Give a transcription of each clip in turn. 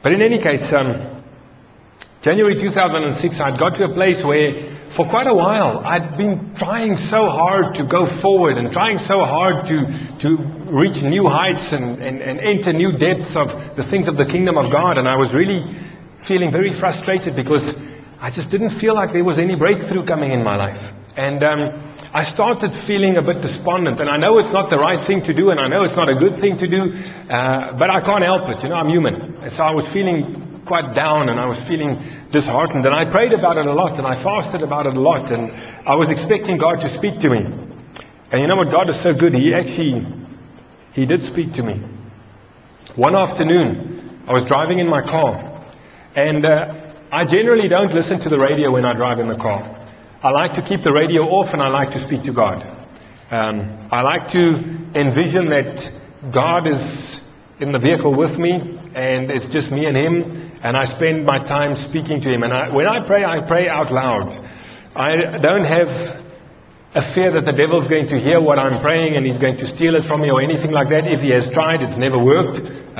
But in any case, January 2006, I'd got to a place where for quite a while I'd been trying so hard to go forward and trying so hard to reach new heights and enter new depths of the things of the kingdom of God. And I was really feeling very frustrated because I just didn't feel like there was any breakthrough coming in my life. And I started feeling a bit despondent. And I know it's not the right thing to do, and I know it's not a good thing to do, but I can't help it. I'm human. And so I was feeling quite down, and I was feeling disheartened. And I prayed about it a lot, and I fasted about it a lot. And I was expecting God to speak to me. And you know what? God is so good. He did speak to me. One afternoon, I was driving in my car. And I generally don't listen to the radio when I drive in the car. I like to keep the radio off, and I like to speak to God. I like to envision that God is in the vehicle with me, and it's just me and Him, and I spend my time speaking to Him. And when I pray out loud. I don't have a fear that the devil's going to hear what I'm praying and he's going to steal it from me or anything like that. If he has tried, it's never worked.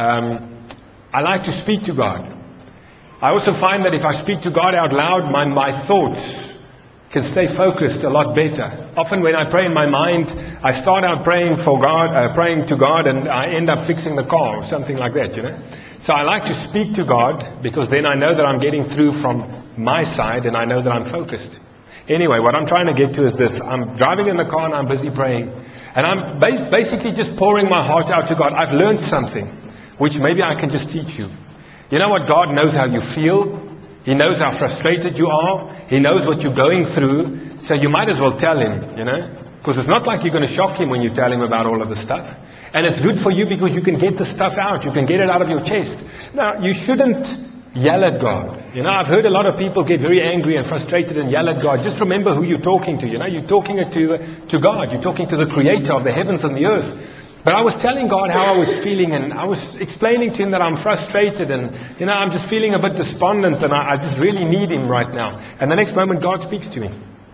I like to speak to God. I also find that if I speak to God out loud, my thoughts can stay focused a lot better. Often when I pray in my mind, I start out praying to God, and I end up fixing the car or something like that, So I like to speak to God, because then I know that I'm getting through from my side, and I know that I'm focused. Anyway, what I'm trying to get to is this. I'm driving in the car and I'm busy praying. And I'm basically just pouring my heart out to God. I've learned something, which maybe I can just teach you. You know what? God knows how you feel. He knows how frustrated you are. He knows what you're going through. So you might as well tell Him, Because it's not like you're going to shock Him when you tell Him about all of the stuff. And it's good for you because you can get the stuff out. You can get it out of your chest. Now, you shouldn't yell at God. I've heard a lot of people get very angry and frustrated and yell at God. Just remember who you're talking to. You're talking to God. You're talking to the Creator of the heavens and the earth. But I was telling God how I was feeling, and I was explaining to Him that I'm frustrated, and I'm just feeling a bit despondent, and I just really need Him right now. And the next moment God speaks to me.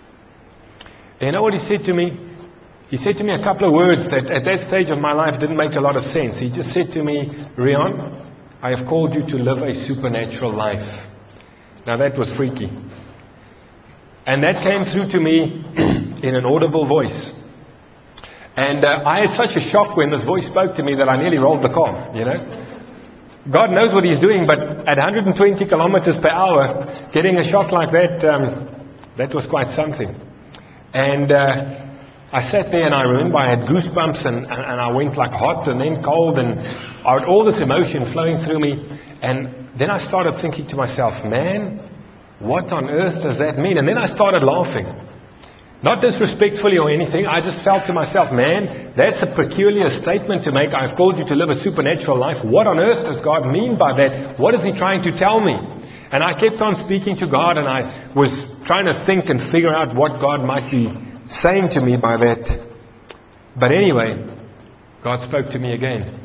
And you know what He said to me? He said to me a couple of words that at that stage of my life didn't make a lot of sense. He just said to me, "Rion, I have called you to live a supernatural life." Now that was freaky. And that came through to me in an audible voice. And I had such a shock when this voice spoke to me that I nearly rolled the car, God knows what He's doing, but at 120 kilometers per hour, getting a shock like that, that was quite something. And I sat there, and I remember I had goosebumps, and I went like hot and then cold, and I had all this emotion flowing through me. And then I started thinking to myself, man, what on earth does that mean? And then I started laughing. Not disrespectfully or anything. I just felt to myself, man, that's a peculiar statement to make. I've called you to live a supernatural life. What on earth does God mean by that? What is He trying to tell me? And I kept on speaking to God, and I was trying to think and figure out what God might be saying to me by that. But anyway, God spoke to me again.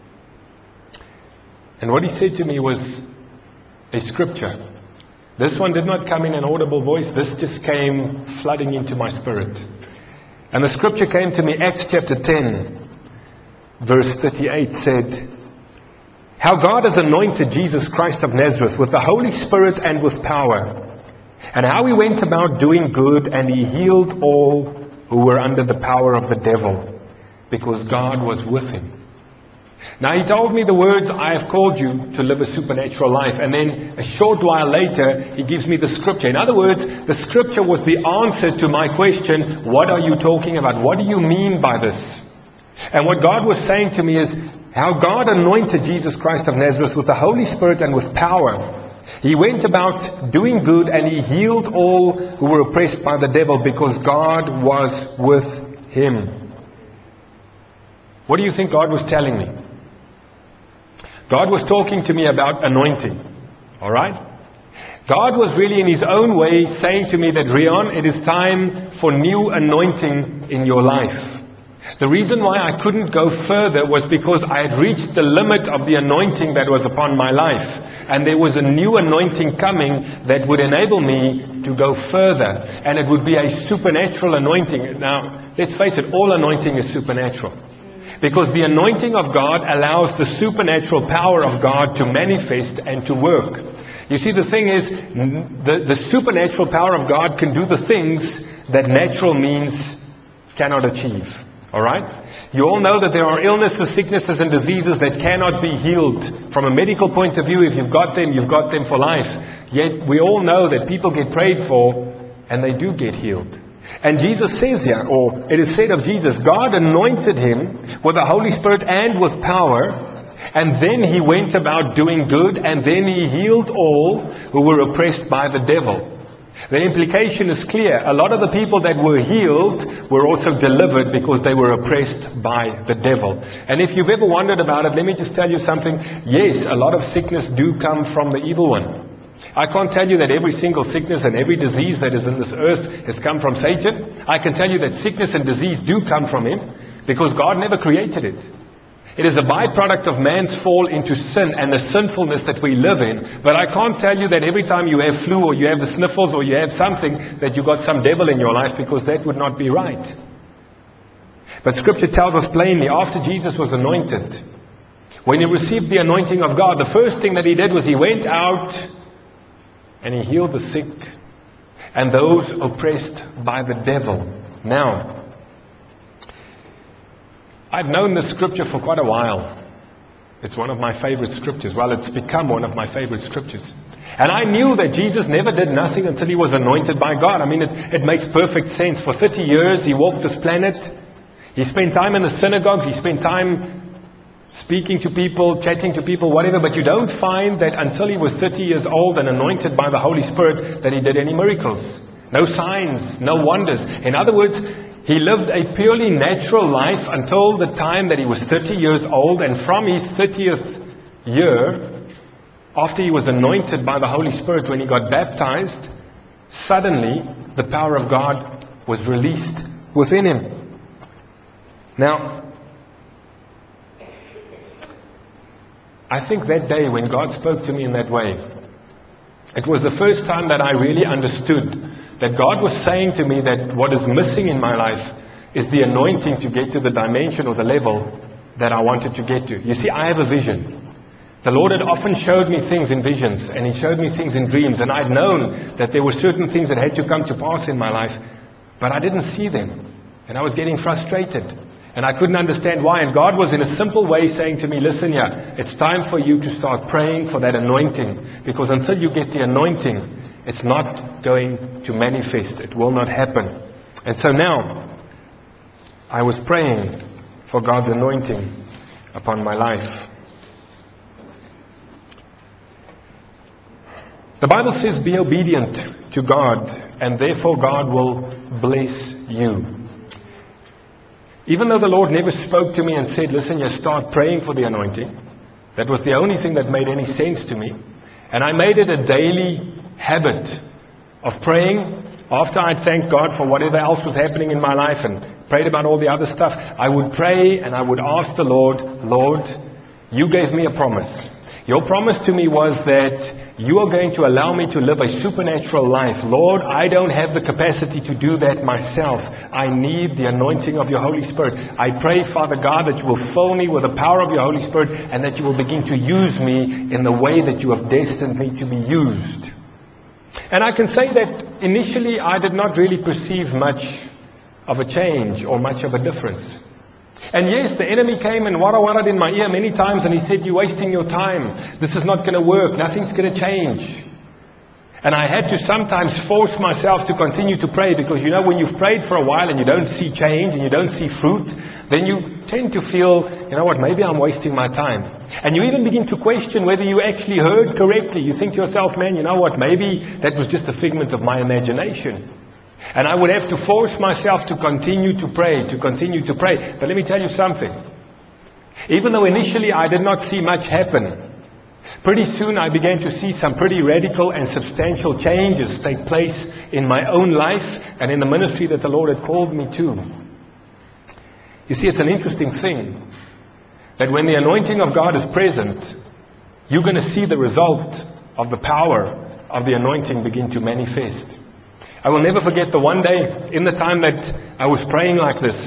And what He said to me was a scripture. This one did not come in an audible voice. This just came flooding into my spirit. And the scripture came to me, Acts chapter 10, verse 38 said, "How God has anointed Jesus Christ of Nazareth with the Holy Spirit and with power, and how He went about doing good, and He healed all who were under the power of the devil, because God was with Him." Now He told me the words, "I have called you to live a supernatural life." And then a short while later, He gives me the scripture. In other words, the scripture was the answer to my question, what are you talking about? What do you mean by this? And what God was saying to me is how God anointed Jesus Christ of Nazareth with the Holy Spirit and with power. He went about doing good, and He healed all who were oppressed by the devil, because God was with Him. What do you think God was telling me? God was talking to me about anointing. All right? God was really in His own way saying to me that, Rion, it is time for new anointing in your life. The reason why I couldn't go further was because I had reached the limit of the anointing that was upon my life. And there was a new anointing coming that would enable me to go further. And it would be a supernatural anointing. Now, let's face it, all anointing is supernatural. Because the anointing of God allows the supernatural power of God to manifest and to work. You see, the thing is, the supernatural power of God can do the things that natural means cannot achieve. Alright? You all know that there are illnesses, sicknesses and diseases that cannot be healed. From a medical point of view, if you've got them for life. Yet we all know that people get prayed for and they do get healed. And Jesus says here, or it is said of Jesus, God anointed him with the Holy Spirit and with power, and then he went about doing good, and then he healed all who were oppressed by the devil. The implication is clear. A lot of the people that were healed were also delivered because they were oppressed by the devil. And if you've ever wondered about it, let me just tell you something. Yes, a lot of sickness do come from the evil one. I can't tell you that every single sickness and every disease that is in this earth has come from Satan. I can tell you that sickness and disease do come from him because God never created it. It is a byproduct of man's fall into sin and the sinfulness that we live in. But I can't tell you that every time you have flu or you have the sniffles or you have something that you got some devil in your life, because that would not be right. But Scripture tells us plainly, after Jesus was anointed, when he received the anointing of God, the first thing that he did was he went out and he healed the sick and those oppressed by the devil. Now, I've known this scripture for quite a while. It's one of my favorite scriptures. Well, it's become one of my favorite scriptures. And I knew that Jesus never did nothing until he was anointed by God. I mean, it makes perfect sense. For 30 years, he walked this planet. He spent time in the synagogue. He spent time speaking to people, chatting to people, whatever. But you don't find that until he was 30 years old and anointed by the Holy Spirit that he did any miracles. No signs, no wonders. In other words, he lived a purely natural life until the time that he was 30 years old. And from his 30th year, after he was anointed by the Holy Spirit, when he got baptized, suddenly the power of God was released within him. Now, I think that day when God spoke to me in that way, it was the first time that I really understood that God was saying to me that what is missing in my life is the anointing to get to the dimension or the level that I wanted to get to. You see, I have a vision. The Lord had often showed me things in visions, and he showed me things in dreams, and I'd known that there were certain things that had to come to pass in my life, but I didn't see them, and I was getting frustrated, and I couldn't understand why. And God was in a simple way saying to me, listen here, it's time for you to start praying for that anointing, because until you get the anointing, it's not going to manifest. It will not happen. And so now, I was praying for God's anointing upon my life. The Bible says, be obedient to God, and therefore God will bless you. Even though the Lord never spoke to me and said, listen, you start praying for the anointing. That was the only thing that made any sense to me. And I made it a daily habit of praying. After I'd thanked God for whatever else was happening in my life and prayed about all the other stuff, I would pray and I would ask the Lord, Lord, you gave me a promise. Your promise to me was that you are going to allow me to live a supernatural life. Lord, I don't have the capacity to do that myself. I need the anointing of your Holy Spirit. I pray, Father God, that you will fill me with the power of your Holy Spirit and that you will begin to use me in the way that you have destined me to be used. And I can say that initially I did not really perceive much of a change or much of a difference. And yes, the enemy came and wara-waraed in my ear many times and he said, you're wasting your time. This is not going to work. Nothing's going to change. And I had to sometimes force myself to continue to pray, because you know, when you've prayed for a while and you don't see change and you don't see fruit, then you tend to feel, you know what, maybe I'm wasting my time. And you even begin to question whether you actually heard correctly. You think to yourself, man, you know what, maybe that was just a figment of my imagination. And I would have to force myself to continue to pray, to continue to pray. But let me tell you something. Even though initially I did not see much happen, pretty soon I began to see some pretty radical and substantial changes take place in my own life and in the ministry that the Lord had called me to. You see, it's an interesting thing that when the anointing of God is present, you're going to see the result of the power of the anointing begin to manifest. I will never forget the one day in the time that I was praying like this.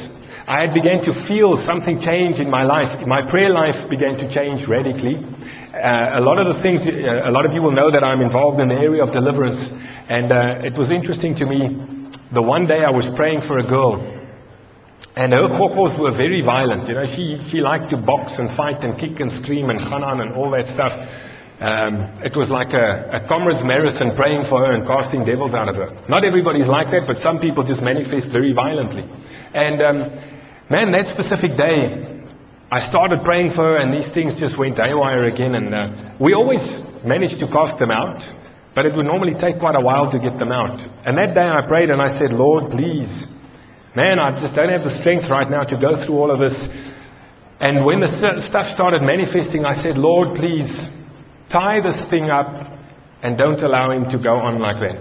I had began to feel something change in my life. My prayer life began to change radically. A lot of the things, a lot of you will know that I'm involved in the area of deliverance. And it was interesting to me. The one day I was praying for a girl. And her chokos were very violent. You know, she liked to box and fight and kick and scream and khanan and all that stuff. It was like a comrade's marathon, praying for her and casting devils out of her. Not everybody's like that, but some people just manifest very violently. And man, that specific day, I started praying for her and these things just went haywire again. And we always managed to cast them out, but it would normally take quite a while to get them out. And that day I prayed and I said, Lord, please, man, I just don't have the strength right now to go through all of this. And when the stuff started manifesting, I said, Lord, please, tie this thing up and don't allow him to go on like that.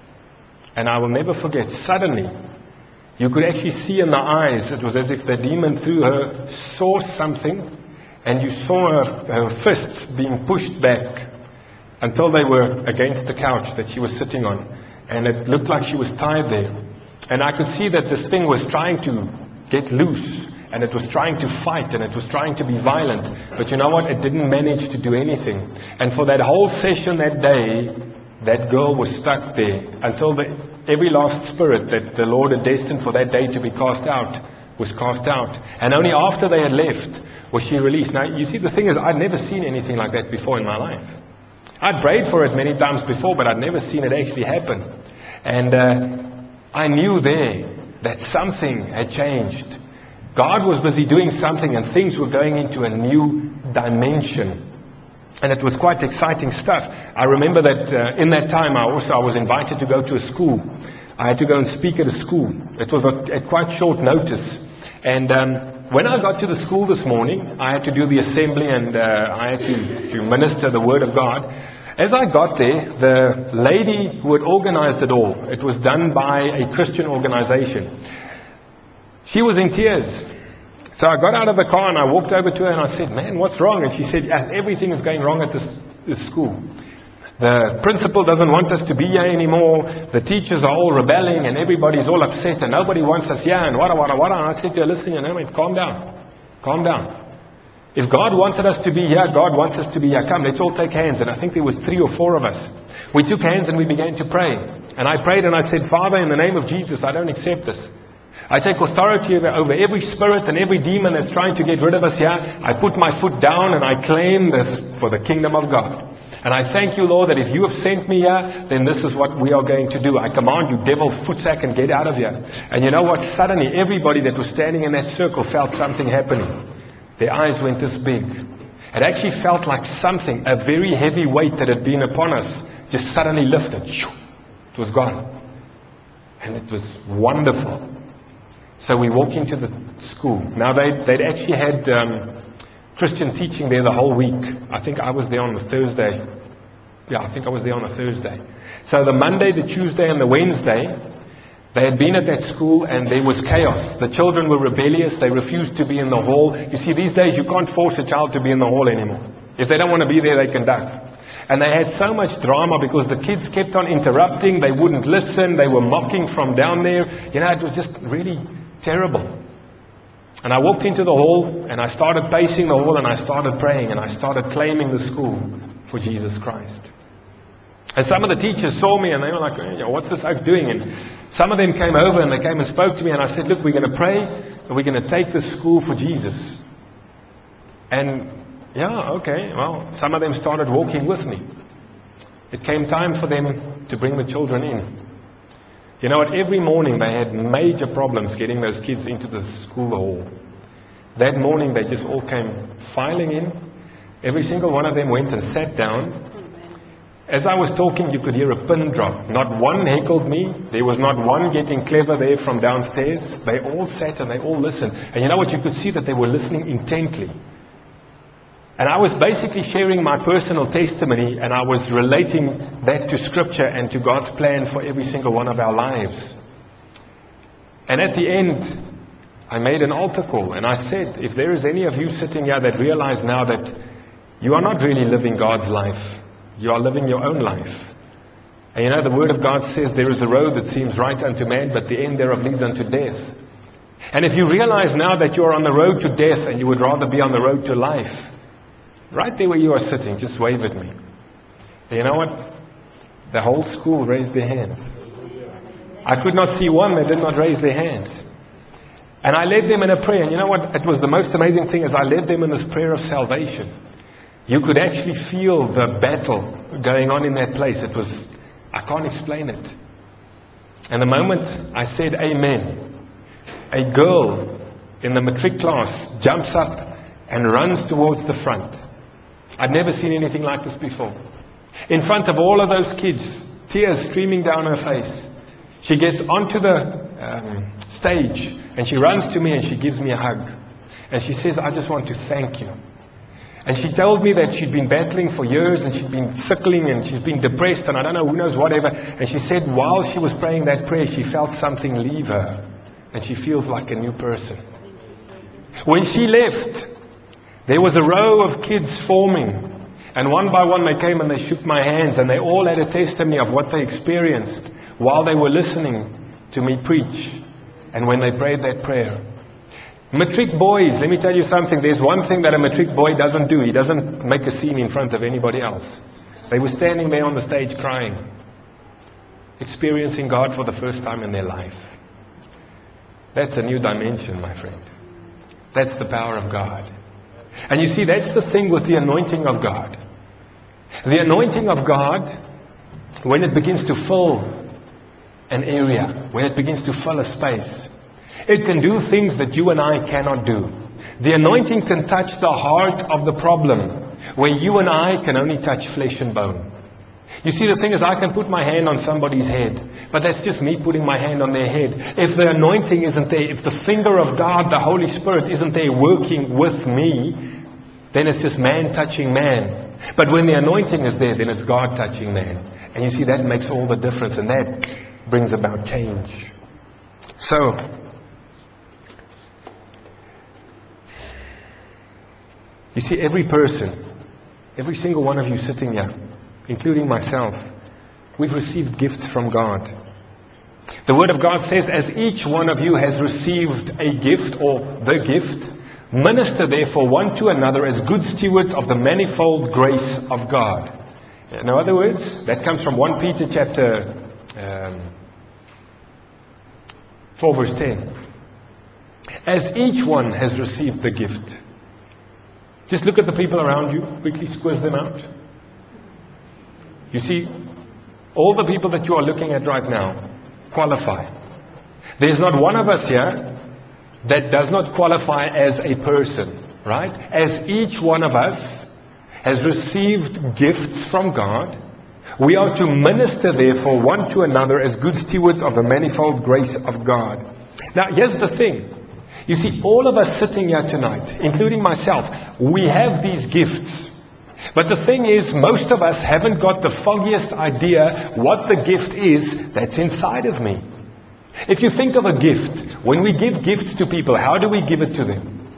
And I will never forget, suddenly, you could actually see in the eyes, it was as if the demon through her saw something, and you saw her fists being pushed back until they were against the couch that she was sitting on. And it looked like she was tied there. And I could see that this thing was trying to get loose. And it was trying to fight, and it was trying to be violent. But you know what? It didn't manage to do anything. And for that whole session that day, that girl was stuck there until every last spirit that the Lord had destined for that day to be cast out was cast out. And only after they had left was she released. Now, you see, the thing is, I'd never seen anything like that before in my life. I'd prayed for it many times before, but I'd never seen it actually happen. And I knew there that something had changed. God was busy doing something and things were going into a new dimension. And it was quite exciting stuff. I remember that in that time I was invited to go to a school. I had to go and speak at a school. It was at quite short notice. And when I got to the school this morning, I had to do the assembly and I had to minister the Word of God. As I got there, the lady who had organized it all, it was done by a Christian organization. She was in tears. So I got out of the car and I walked over to her and I said, man, what's wrong? And she said, yeah, everything is going wrong at this school. The principal doesn't want us to be here anymore. The teachers are all rebelling and everybody's all upset and nobody wants us here and wada. And I said to her, listen, you know, man, calm down. Calm down. If God wanted us to be here, God wants us to be here. Come, let's all take hands. And I think there was 3 or 4 of us. We took hands and we began to pray. And I prayed and I said, Father, in the name of Jesus, I don't accept this. I take authority over every spirit and every demon that's trying to get rid of us here. I put my foot down and I claim this for the kingdom of God. And I thank you, Lord, that if you have sent me here, then this is what we are going to do. I command you, devil, footsack, and get out of here. And you know what? Suddenly, everybody that was standing in that circle felt something happening. Their eyes went this big. It actually felt like something, a very heavy weight that had been upon us, just suddenly lifted. It was gone. And it was wonderful. So we walk into the school. Now they'd actually had Christian teaching there the whole week. I think I was there on the Thursday. Yeah, I think I was there on a Thursday. So the Monday, the Tuesday, and the Wednesday, they had been at that school and there was chaos. The children were rebellious. They refused to be in the hall. You see, these days you can't force a child to be in the hall anymore. If they don't want to be there, they can duck. And they had so much drama because the kids kept on interrupting. They wouldn't listen. They were mocking from down there. You know, it was just really terrible. And I walked into the hall and I started pacing the hall and I started praying and I started claiming the school for Jesus Christ. And some of the teachers saw me and they were like, hey, what's this oak doing? And some of them came over and they came and spoke to me and I said, look, we're going to pray and we're going to take this school for Jesus. And yeah, okay, well, some of them started walking with me. It came time for them to bring the children in. You know what, every morning they had major problems getting those kids into the school hall. That morning they just all came filing in. Every single one of them went and sat down. As I was talking, you could hear a pin drop. Not one heckled me. There was not one getting clever there from downstairs. They all sat and they all listened. And you know what, you could see that they were listening intently. And I was basically sharing my personal testimony and I was relating that to Scripture and to God's plan for every single one of our lives. And at the end, I made an altar call and I said, if there is any of you sitting here that realize now that you are not really living God's life, you are living your own life. And you know, the Word of God says there is a road that seems right unto man, but the end thereof leads unto death. And if you realize now that you're on the road to death and you would rather be on the road to life, right there where you are sitting, just wave at me. You know what? The whole school raised their hands. I could not see one that did not raise their hands. And I led them in a prayer. And you know what? It was the most amazing thing is I led them in this prayer of salvation. You could actually feel the battle going on in that place. It was, I can't explain it. And the moment I said amen, a girl in the matric class jumps up and runs towards the front. I'd never seen anything like this before. In front of all of those kids, tears streaming down her face. She gets onto the stage and she runs to me and she gives me a hug. And she says, I just want to thank you. And she told me that she'd been battling for years and she'd been sickling and she's been depressed and I don't know, who knows whatever. And she said while she was praying that prayer, she felt something leave her. And she feels like a new person. When she left, there was a row of kids forming. And one by one they came and they shook my hands and they all had a testimony of what they experienced while they were listening to me preach and when they prayed that prayer. Matric boys, let me tell you something. There's one thing that a matric boy doesn't do. He doesn't make a scene in front of anybody else. They were standing there on the stage crying, experiencing God for the first time in their life. That's a new dimension, my friend. That's the power of God. And you see, that's the thing with the anointing of God. The anointing of God, when it begins to fill an area, when it begins to fill a space, it can do things that you and I cannot do. The anointing can touch the heart of the problem, where you and I can only touch flesh and bone. You see, the thing is, I can put my hand on somebody's head, but that's just me putting my hand on their head. If the anointing isn't there, if the finger of God, the Holy Spirit, isn't there working with me, then it's just man touching man. But when the anointing is there, then it's God touching man. And you see, that makes all the difference, and that brings about change. So, you see, every person, every single one of you sitting here, including myself, we've received gifts from God. The Word of God says, as each one of you has received a gift or the gift, minister therefore one to another as good stewards of the manifold grace of God. In other words, that comes from 1 Peter chapter 4 verse 10. As each one has received the gift. Just look at the people around you, quickly squiz them out. You see, all the people that you are looking at right now qualify. There's not one of us here that does not qualify as a person, right? As each one of us has received gifts from God, we are to minister therefore one to another as good stewards of the manifold grace of God. Now, here's the thing. You see, all of us sitting here tonight, including myself, we have these gifts. But the thing is, most of us haven't got the foggiest idea what the gift is that's inside of me. If you think of a gift, when we give gifts to people, how do we give it to them?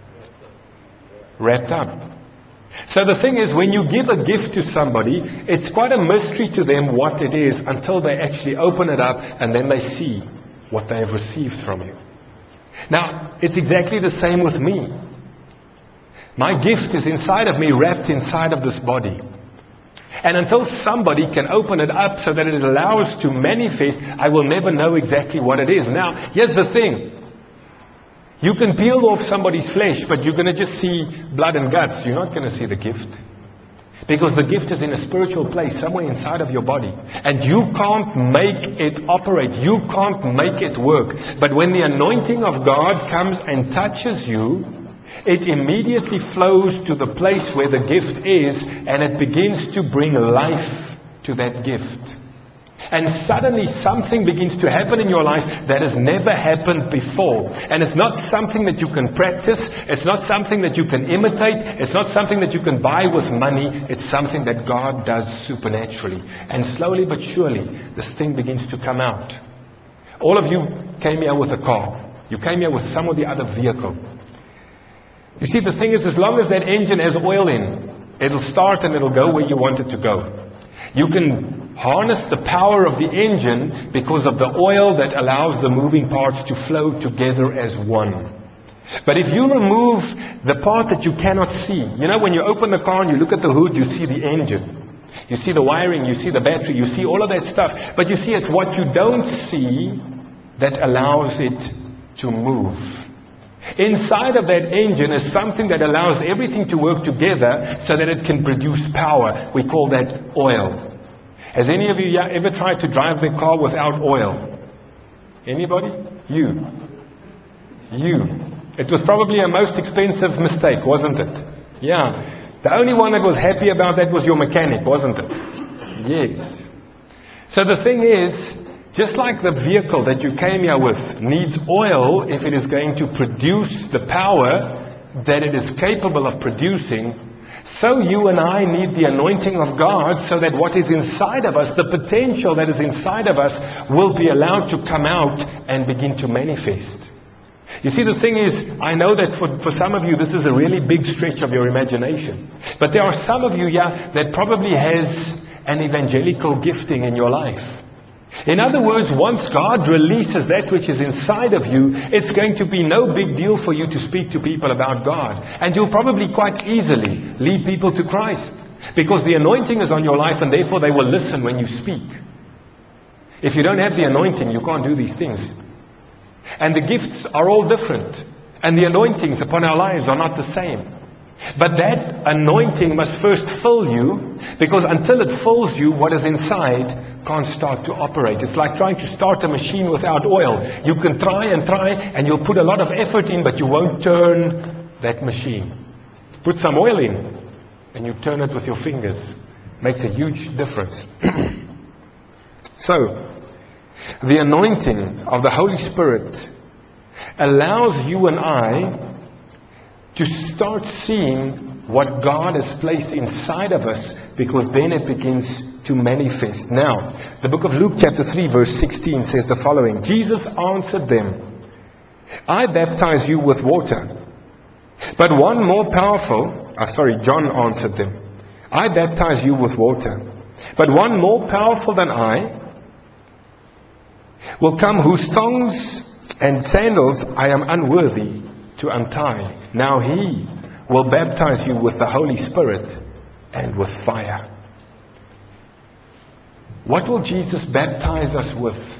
Wrapped up. So the thing is, when you give a gift to somebody, it's quite a mystery to them what it is until they actually open it up and then they see what they have received from you. Now, it's exactly the same with me. My gift is inside of me, wrapped inside of this body. And until somebody can open it up so that it allows to manifest, I will never know exactly what it is. Now, here's the thing. You can peel off somebody's flesh, but you're going to just see blood and guts. You're not going to see the gift. Because the gift is in a spiritual place, somewhere inside of your body. And you can't make it operate. You can't make it work. But when the anointing of God comes and touches you, it immediately flows to the place where the gift is, and it begins to bring life to that gift. And suddenly something begins to happen in your life that has never happened before. And it's not something that you can practice. It's not something that you can imitate. It's not something that you can buy with money. It's something that God does supernaturally. And slowly but surely, this thing begins to come out. All of you came here with a car. You came here with some of the other vehicle. You see, the thing is, as long as that engine has oil in, it'll start and it'll go where you want it to go. You can harness the power of the engine because of the oil that allows the moving parts to flow together as one. But if you remove the part that you cannot see, you know, when you open the car and you look at the hood, you see the engine. You see the wiring, you see the battery, you see all of that stuff. But you see, it's what you don't see that allows it to move. Inside of that engine is something that allows everything to work together so that it can produce power. We call that oil. Has any of you ever tried to drive the car without oil? Anybody? You. It was probably a most expensive mistake, wasn't it? Yeah. The only one that was happy about that was your mechanic, wasn't it? Yes. So the thing is, just like the vehicle that you came here with needs oil if it is going to produce the power that it is capable of producing, so you and I need the anointing of God so that what is inside of us, the potential that is inside of us, will be allowed to come out and begin to manifest. You see, the thing is, I know that for some of you, this is a really big stretch of your imagination. But there are some of you here that probably has an evangelical gifting in your life. In other words, once God releases that which is inside of you, it's going to be no big deal for you to speak to people about God. And you'll probably quite easily lead people to Christ. Because the anointing is on your life, and therefore they will listen when you speak. If you don't have the anointing, you can't do these things. And the gifts are all different. And the anointings upon our lives are not the same. But that anointing must first fill you, because until it fills you, what is inside can't start to operate. It's like trying to start a machine without oil. You can try, and you'll put a lot of effort in, but you won't turn that machine. Put some oil in, and you turn it with your fingers. Makes a huge difference. So, the anointing of the Holy Spirit allows you and I to start seeing what God has placed inside of us, because then it begins to manifest. Now, the book of Luke chapter 3 verse 16 says the following. Jesus answered them, I baptize you with water, but one more powerful, John answered them, I baptize you with water, but one more powerful than I will come, whose thongs and sandals I am unworthy to untie. Now he will baptize you with the Holy Spirit and with fire. What will Jesus baptize us with?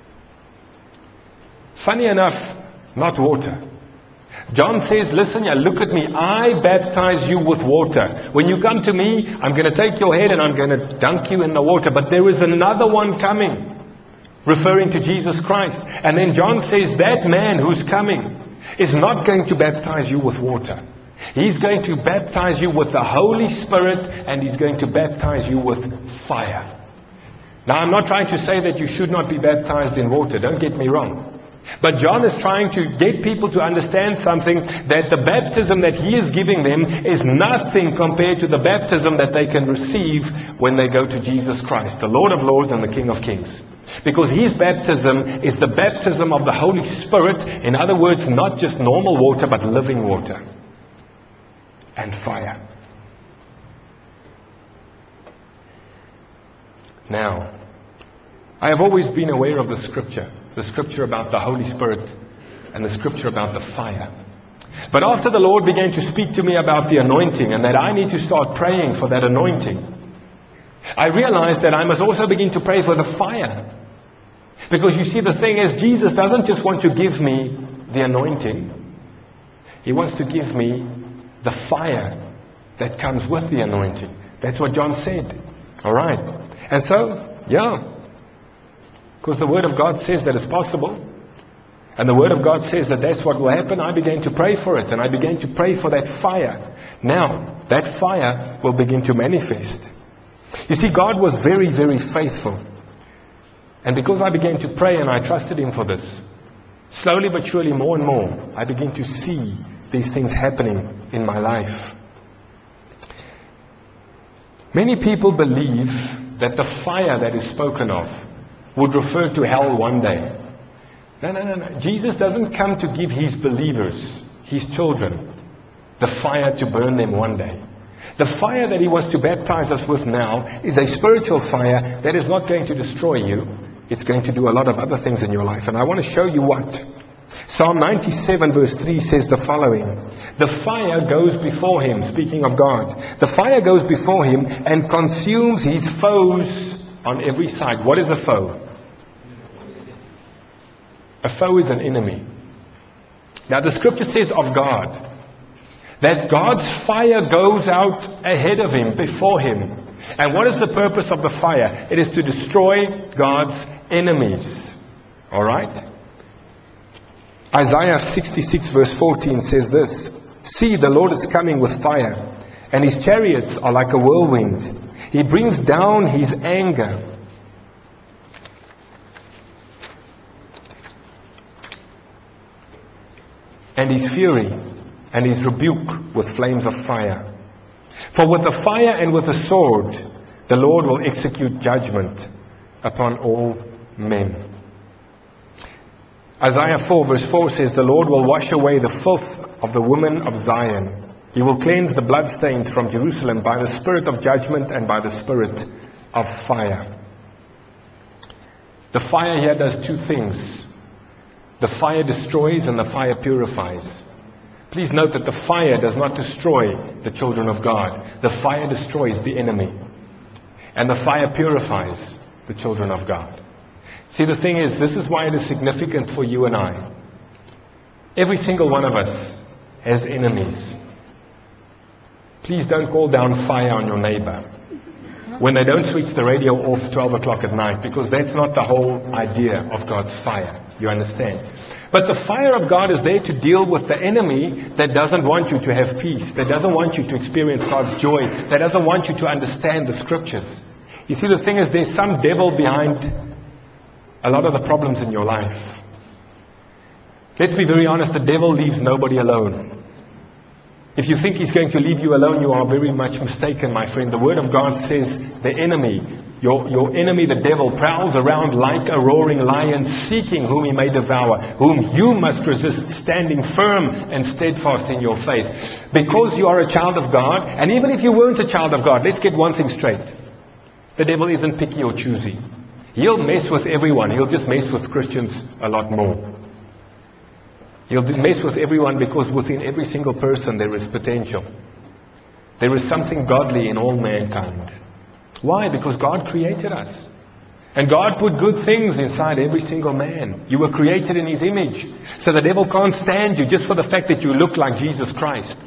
Funny enough, not water. John says, listen here, look at me. I baptize you with water. When you come to me, I'm going to take your head and I'm going to dunk you in the water. But there is another one coming, referring to Jesus Christ. And then John says, that man who's coming is not going to baptize you with water. He's going to baptize you with the Holy Spirit, and he's going to baptize you with fire. Now, I'm not trying to say that you should not be baptized in water. Don't get me wrong. But John is trying to get people to understand something, that the baptism that he is giving them is nothing compared to the baptism that they can receive when they go to Jesus Christ, the Lord of Lords and the King of Kings. Because his baptism is the baptism of the Holy Spirit. In other words, not just normal water, but living water and fire. Now, I have always been aware of the scripture about the Holy Spirit and the scripture about the fire. But after the Lord began to speak to me about the anointing, and that I need to start praying for that anointing, I realized that I must also begin to pray for the fire. Because you see, the thing is, Jesus doesn't just want to give me the anointing. He wants to give me the fire that comes with the anointing. That's what John said. All right. And so, because the Word of God says that it's possible. And the Word of God says that that's what will happen. I began to pray for it. And I began to pray for that fire. Now, that fire will begin to manifest. You see, God was very, very faithful. And because I began to pray and I trusted Him for this, slowly but surely, more and more, I begin to see these things happening in my life. Many people believe that the fire that is spoken of would refer to hell one day. No. Jesus doesn't come to give His believers, His children, the fire to burn them one day. The fire that he wants to baptize us with now is a spiritual fire that is not going to destroy you. It's going to do a lot of other things in your life. And I want to show you what. Psalm 97 verse 3 says the following. The fire goes before him, speaking of God. The fire goes before him and consumes his foes on every side. What is a foe? A foe is an enemy. Now the scripture says of God, that God's fire goes out ahead of him, before him. And what is the purpose of the fire? It is to destroy God's enemies. Alright? Isaiah 66 verse 14 says this. See, the Lord is coming with fire, and his chariots are like a whirlwind. He brings down his anger and his fury and his rebuke with flames of fire. For with the fire and with the sword, the Lord will execute judgment upon all men. Isaiah 4 verse 4 says, the Lord will wash away the filth of the women of Zion. He will cleanse the bloodstains from Jerusalem by the spirit of judgment and by the spirit of fire. The fire here does two things. The fire destroys and the fire purifies. Please note that the fire does not destroy the children of God. The fire destroys the enemy. And the fire purifies the children of God. See, the thing is, this is why it is significant for you and I. Every single one of us has enemies. Please don't call down fire on your neighbor when they don't switch the radio off 12 o'clock at night, because that's not the whole idea of God's fire. You understand? But the fire of God is there to deal with the enemy that doesn't want you to have peace, that doesn't want you to experience God's joy, that doesn't want you to understand the scriptures. You see, the thing is, there's some devil behind a lot of the problems in your life. Let's be very honest, the devil leaves nobody alone. If you think he's going to leave you alone, you are very much mistaken, my friend. The Word of God says the enemy, your enemy, the devil, prowls around like a roaring lion, seeking whom he may devour, whom you must resist, standing firm and steadfast in your faith. Because you are a child of God, and even if you weren't a child of God, let's get one thing straight. The devil isn't picky or choosy. He'll mess with everyone. He'll just mess with Christians a lot more. He'll mess with everyone because within every single person there is potential. There is something godly in all mankind. Why? Because God created us. And God put good things inside every single man. You were created in His image. So the devil can't stand you just for the fact that you look like Jesus Christ.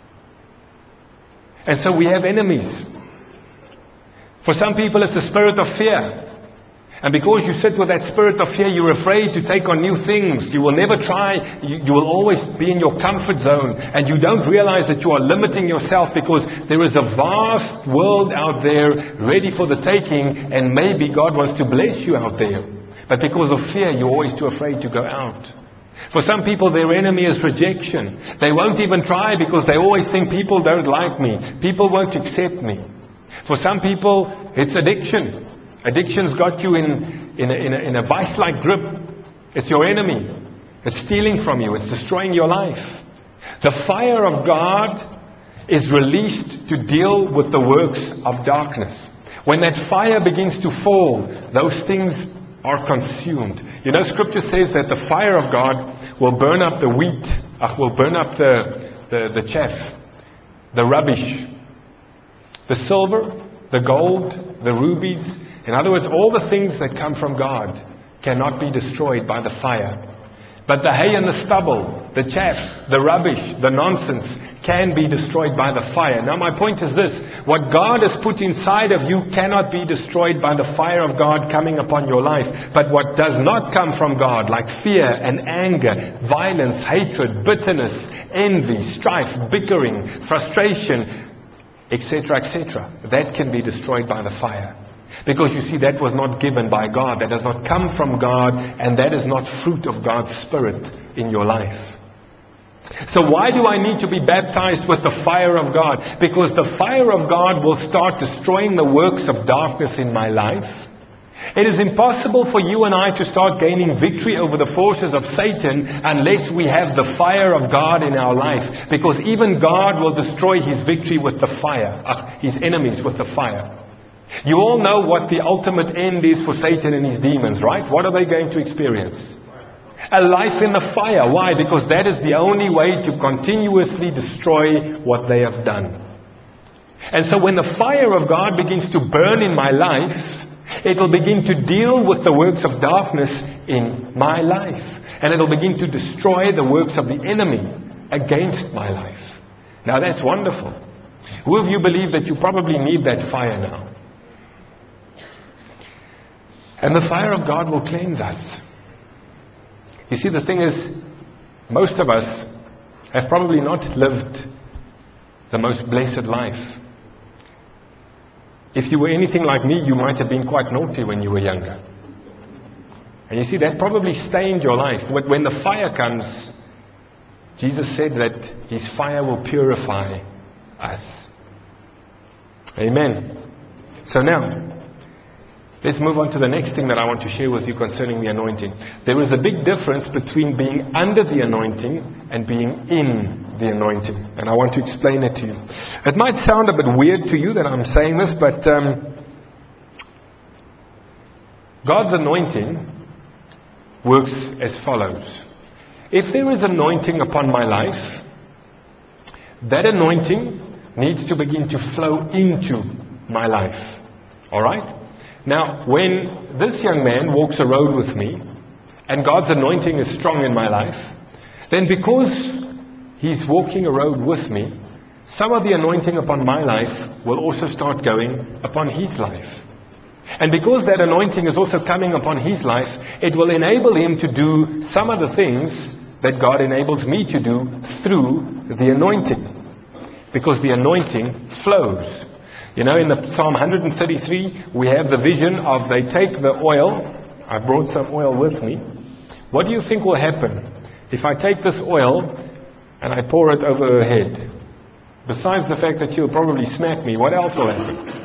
And so we have enemies. For some people it's a spirit of fear. And because you sit with that spirit of fear, you're afraid to take on new things. You will never try. You will always be in your comfort zone. And you don't realize that you are limiting yourself, because there is a vast world out there ready for the taking. And maybe God wants to bless you out there. But because of fear, you're always too afraid to go out. For some people, their enemy is rejection. They won't even try because they always think people don't like me. People won't accept me. For some people, it's addiction. Addiction's got you in a vice-like grip. It's your enemy. It's stealing from you. It's destroying your life. The fire of God is released to deal with the works of darkness. When that fire begins to fall, those things are consumed. You know, Scripture says that the fire of God will burn up the wheat, will burn up the chaff, the rubbish, the silver, the gold, the rubies. In other words, all the things that come from God cannot be destroyed by the fire. But the hay and the stubble, the chaff, the rubbish, the nonsense can be destroyed by the fire. Now my point is this: what God has put inside of you cannot be destroyed by the fire of God coming upon your life. But what does not come from God, like fear and anger, violence, hatred, bitterness, envy, strife, bickering, frustration, etc., etc., that can be destroyed by the fire. Because you see, that was not given by God. That does not come from God. And that is not fruit of God's Spirit in your life. So why do I need to be baptized with the fire of God? Because the fire of God will start destroying the works of darkness in my life. It is impossible for you and I to start gaining victory over the forces of Satan unless we have the fire of God in our life. Because even God will destroy his victory with the fire, his enemies with the fire. You all know what the ultimate end is for Satan and his demons, right? What are they going to experience? A life in the fire. Why? Because that is the only way to continuously destroy what they have done. And so when the fire of God begins to burn in my life, it will begin to deal with the works of darkness in my life. And it will begin to destroy the works of the enemy against my life. Now that's wonderful. Who of you believe that you probably need that fire now? And the fire of God will cleanse us. You see, the thing is, most of us have probably not lived the most blessed life. If you were anything like me, you might have been quite naughty when you were younger. And you see, that probably stained your life. When the fire comes, Jesus said that his fire will purify us. Amen. So now, let's move on to the next thing that I want to share with you concerning the anointing. There is a big difference between being under the anointing and being in the anointing. And I want to explain it to you. It might sound a bit weird to you that I'm saying this, but God's anointing works as follows. If there is anointing upon my life, that anointing needs to begin to flow into my life. Alright? Now, when this young man walks a road with me, and God's anointing is strong in my life, then because he's walking a road with me, some of the anointing upon my life will also start going upon his life. And because that anointing is also coming upon his life, it will enable him to do some of the things that God enables me to do through the anointing. Because the anointing flows. You know, in the Psalm 133, we have the vision of they take the oil. I brought some oil with me. What do you think will happen if I take this oil and I pour it over her head? Besides the fact that she'll probably smack me, what else will happen?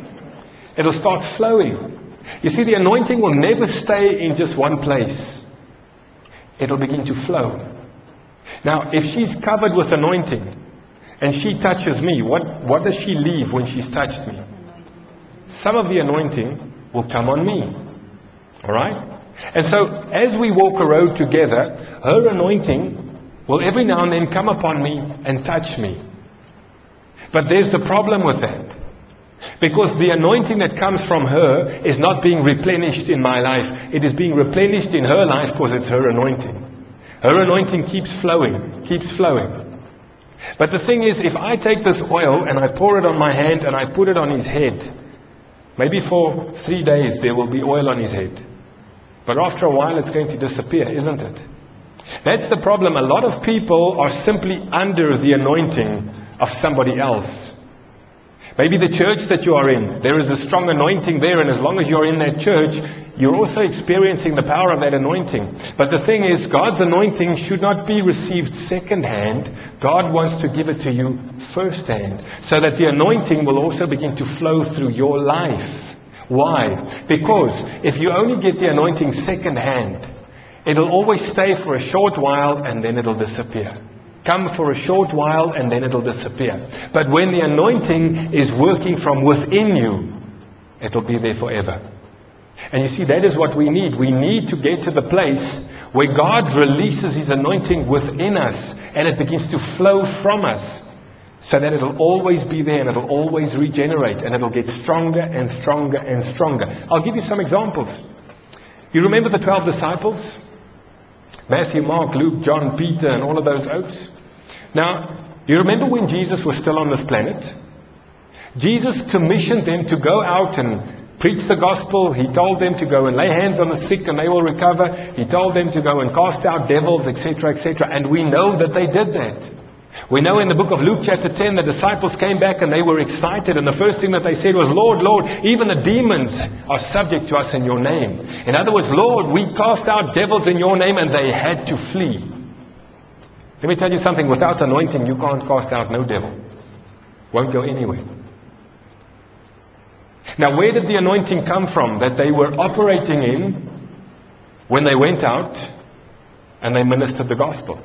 It'll start flowing. You see, the anointing will never stay in just one place. It'll begin to flow. Now, if she's covered with anointing and she touches me, what does she leave when she's touched me? Some of the anointing will come on me. Alright? And so, as we walk a road together, her anointing will every now and then come upon me and touch me. But there's a problem with that. Because the anointing that comes from her is not being replenished in my life. It is being replenished in her life because it's her anointing. Her anointing keeps flowing, keeps flowing. But the thing is, if I take this oil and I pour it on my hand and I put it on his head, maybe for 3 days there will be oil on his head. But after a while it's going to disappear, isn't it? That's the problem. A lot of people are simply under the anointing of somebody else. Maybe the church that you are in, there is a strong anointing there, and as long as you're in that church, you're also experiencing the power of that anointing. But the thing is, God's anointing should not be received second-hand. God wants to give it to you first-hand, so that the anointing will also begin to flow through your life. Why? Because if you only get the anointing second-hand, it'll always stay for a short while and then it'll disappear. Come for a short while and then it'll disappear. But when the anointing is working from within you, it'll be there forever. And you see, that is what we need. We need to get to the place where God releases his anointing within us and it begins to flow from us, so that it'll always be there and it'll always regenerate and it'll get stronger and stronger and stronger. I'll give you some examples. You remember the 12 disciples? Matthew, Mark, Luke, John, Peter, and all of those oaks. Now, you remember when Jesus was still on this planet? Jesus commissioned them to go out and preach the gospel. He told them to go and lay hands on the sick and they will recover. He told them to go and cast out devils, etc., etc. And we know that they did that. We know in the book of Luke chapter 10, the disciples came back and they were excited. And the first thing that they said was, Lord, Lord, even the demons are subject to us in your name. In other words, Lord, we cast out devils in your name, and they had to flee. Let me tell you something. Without anointing, you can't cast out no devil. Won't go anywhere. Now, where did the anointing come from that they were operating in when they went out and they ministered the gospel?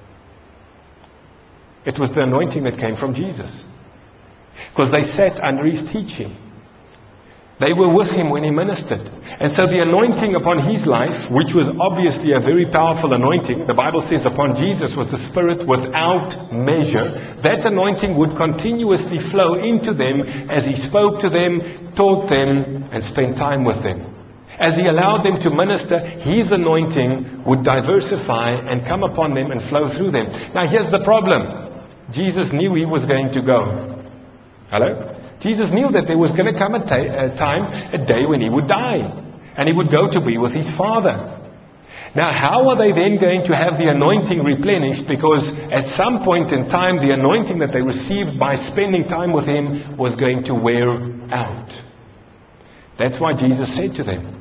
It was the anointing that came from Jesus. Because they sat under his teaching. They were with him when he ministered. And so the anointing upon his life, which was obviously a very powerful anointing, the Bible says upon Jesus was the Spirit without measure. That anointing would continuously flow into them as he spoke to them, taught them, and spent time with them. As he allowed them to minister, his anointing would diversify and come upon them and flow through them. Now here's the problem. Jesus knew he was going to go. Hello? Jesus knew that there was going to come a day when he would die. And he would go to be with his Father. Now, how are they then going to have the anointing replenished? Because at some point in time, the anointing that they received by spending time with him was going to wear out. That's why Jesus said to them,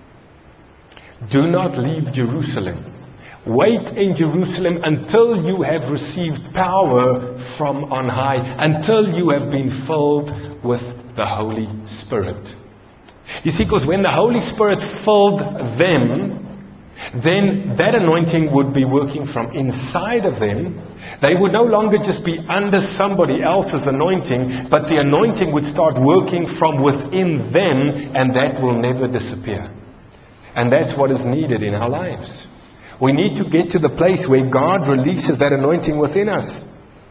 do not leave Jerusalem. Wait in Jerusalem until you have received power from on high, until you have been filled with the Holy Spirit. You see, because when the Holy Spirit filled them, then that anointing would be working from inside of them. They would no longer just be under somebody else's anointing, but the anointing would start working from within them, and that will never disappear. And that's what is needed in our lives. We need to get to the place where God releases that anointing within us.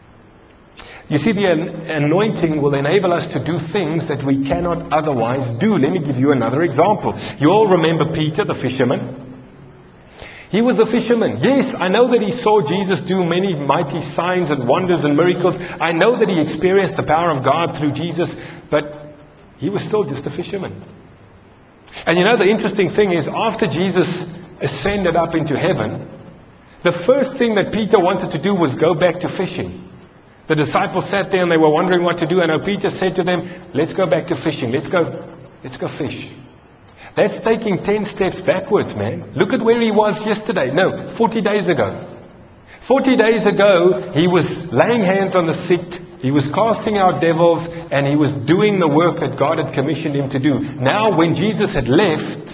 You see, the anointing will enable us to do things that we cannot otherwise do. Let me give you another example. You all remember Peter, the fisherman? He was a fisherman. Yes, I know that he saw Jesus do many mighty signs and wonders and miracles. I know that he experienced the power of God through Jesus, but he was still just a fisherman. And you know, the interesting thing is, after Jesus ascended up into heaven, the first thing that Peter wanted to do was go back to fishing. The disciples sat there and they were wondering what to do, and Peter said to them, let's go back to fishing. Let's go fish. That's taking 10 steps backwards, man. Look at where he was yesterday. No, 40 days ago. 40 days ago, he was laying hands on the sick, he was casting out devils, and he was doing the work that God had commissioned him to do. Now, when Jesus had left,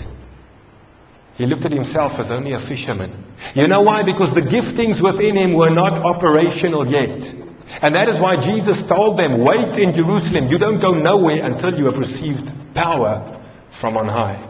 he looked at himself as only a fisherman. You know why? Because the giftings within him were not operational yet. And that is why Jesus told them, wait in Jerusalem. You don't go nowhere until you have received power from on high.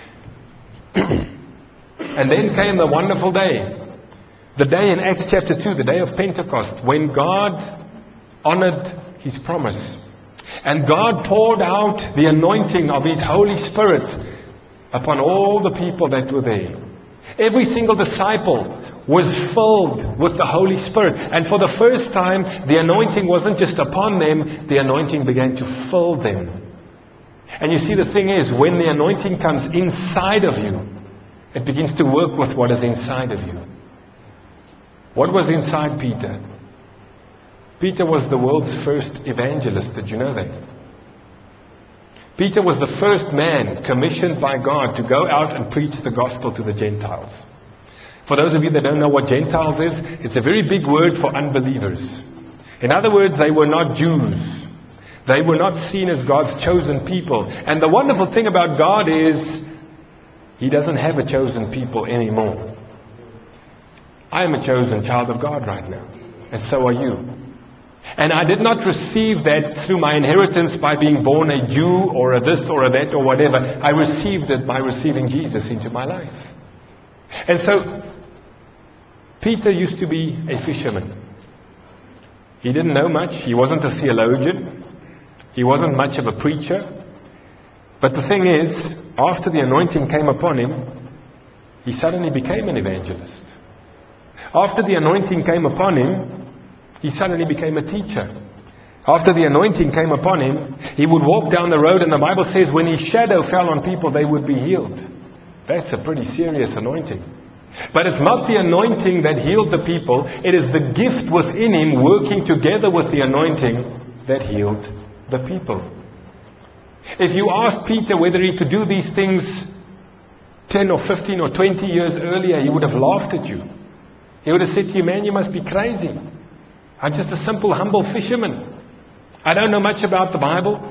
And then came the wonderful day. The day in Acts chapter 2, the day of Pentecost, when God honored his promise. And God poured out the anointing of his Holy Spirit upon all the people that were there. Every single disciple was filled with the Holy Spirit. And for the first time, the anointing wasn't just upon them, the anointing began to fill them. And you see, the thing is, when the anointing comes inside of you, it begins to work with what is inside of you. What was inside Peter? Peter was the world's first evangelist. Did you know that? Peter was the first man commissioned by God to go out and preach the gospel to the Gentiles. For those of you that don't know what Gentiles is, it's a very big word for unbelievers. In other words, they were not Jews. They were not seen as God's chosen people. And the wonderful thing about God is, he doesn't have a chosen people anymore. I am a chosen child of God right now. And so are you. And I did not receive that through my inheritance by being born a Jew or a this or a that or whatever. I received it by receiving Jesus into my life. And so, Peter used to be a fisherman. He didn't know much. He wasn't a theologian. He wasn't much of a preacher. But the thing is, after the anointing came upon him, he suddenly became an evangelist. After the anointing came upon him, he suddenly became a teacher. After the anointing came upon him, he would walk down the road, and the Bible says when his shadow fell on people, they would be healed. That's a pretty serious anointing. But it's not the anointing that healed the people. It is the gift within him working together with the anointing that healed the people. If you asked Peter whether he could do these things 10 or 15 or 20 years earlier, he would have laughed at you. He would have said to you, man, you must be crazy. I'm just a simple, humble fisherman. I don't know much about the Bible.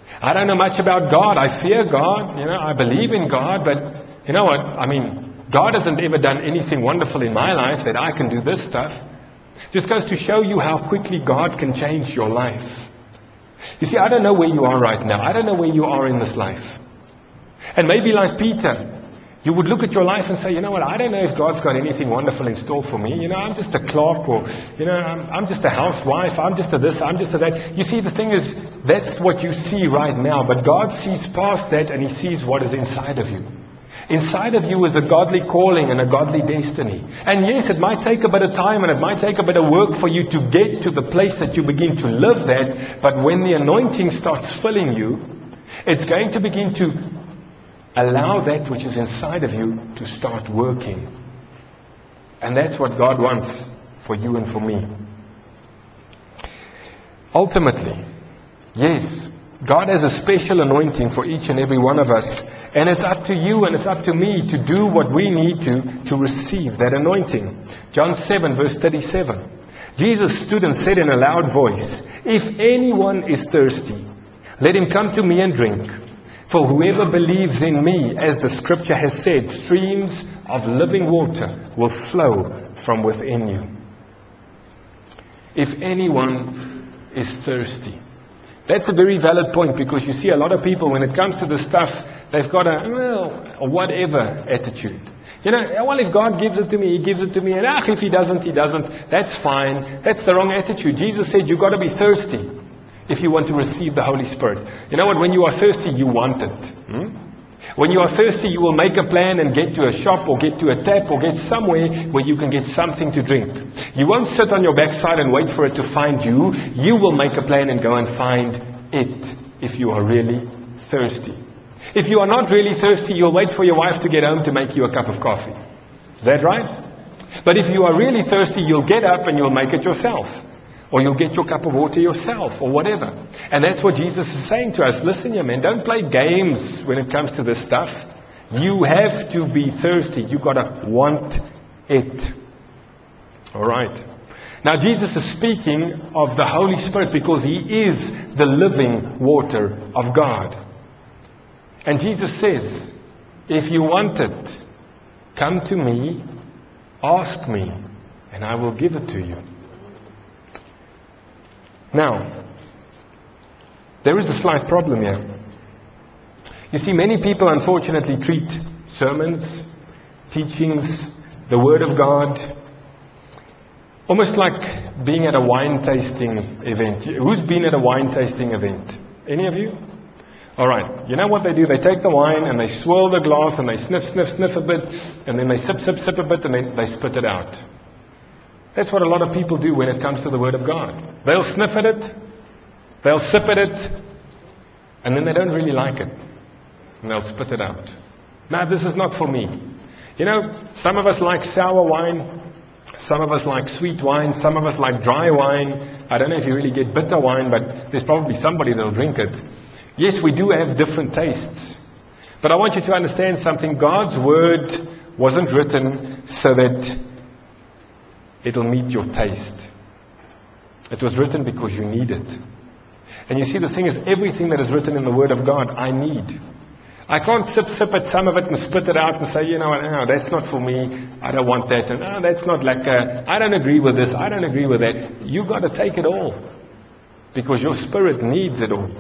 I don't know much about God. I fear God. I believe in God. But you know what? I mean, God hasn't ever done anything wonderful in my life that I can do this stuff. Just goes to show you how quickly God can change your life. You see, I don't know where you are right now. I don't know where you are in this life. And maybe like Peter, you would look at your life and say, you know what, I don't know if God's got anything wonderful in store for me. I'm just a clerk, or, I'm just a housewife. I'm just a this, I'm just a that. You see, the thing is, that's what you see right now. But God sees past that, and He sees what is inside of you. Inside of you is a godly calling and a godly destiny. And yes, it might take a bit of time and it might take a bit of work for you to get to the place that you begin to live that. But when the anointing starts filling you, it's going to begin to allow that which is inside of you to start working. And that's what God wants for you and for me. Ultimately, yes, God has a special anointing for each and every one of us. And it's up to you and it's up to me to do what we need to receive that anointing. John 7 verse 37. Jesus stood and said in a loud voice, "If anyone is thirsty, let him come to me and drink. For whoever believes in me, as the scripture has said, streams of living water will flow from within you." If anyone is thirsty. That's a very valid point, because you see a lot of people, when it comes to this stuff, they've got a whatever attitude. Well, if God gives it to me, He gives it to me. And if He doesn't, He doesn't. That's fine. That's the wrong attitude. Jesus said you've got to be thirsty if you want to receive the Holy Spirit. You know what? When you are thirsty, you want it. When you are thirsty, you will make a plan and get to a shop or get to a tap or get somewhere where you can get something to drink. You won't sit on your backside and wait for it to find you. You will make a plan and go and find it if you are really thirsty. If you are not really thirsty, you'll wait for your wife to get home to make you a cup of coffee. Is that right? But if you are really thirsty, you'll get up and you'll make it yourself. Or you'll get your cup of water yourself, or whatever. And that's what Jesus is saying to us. Listen here, man, don't play games when it comes to this stuff. You have to be thirsty. You've got to want it. All right. Now, Jesus is speaking of the Holy Spirit because He is the living water of God. And Jesus says, if you want it, come to me, ask me, and I will give it to you. Now, there is a slight problem here. You see, many people unfortunately treat sermons, teachings, the Word of God, almost like being at a wine tasting event. Who's been at a wine tasting event? Any of you? All right. You know what they do? They take the wine and they swirl the glass and they sniff a bit, and then they sip a bit, and then they spit it out. That's what a lot of people do when it comes to the Word of God. They'll sniff at it, they'll sip at it, and then they don't really like it. And they'll spit it out. Now, this is not for me. Some of us like sour wine, some of us like sweet wine, some of us like dry wine. I don't know if you really get bitter wine, but there's probably somebody that'll drink it. Yes, we do have different tastes. But I want you to understand something. God's Word wasn't written so that it'll meet your taste. It was written because you need it. And you see, the thing is, everything that is written in the Word of God, I need. I can't sip at some of it and spit it out and say, no, that's not for me. I don't want that. And that's not lekker. I don't agree with this. I don't agree with that. You've got to take it all, because your spirit needs it all.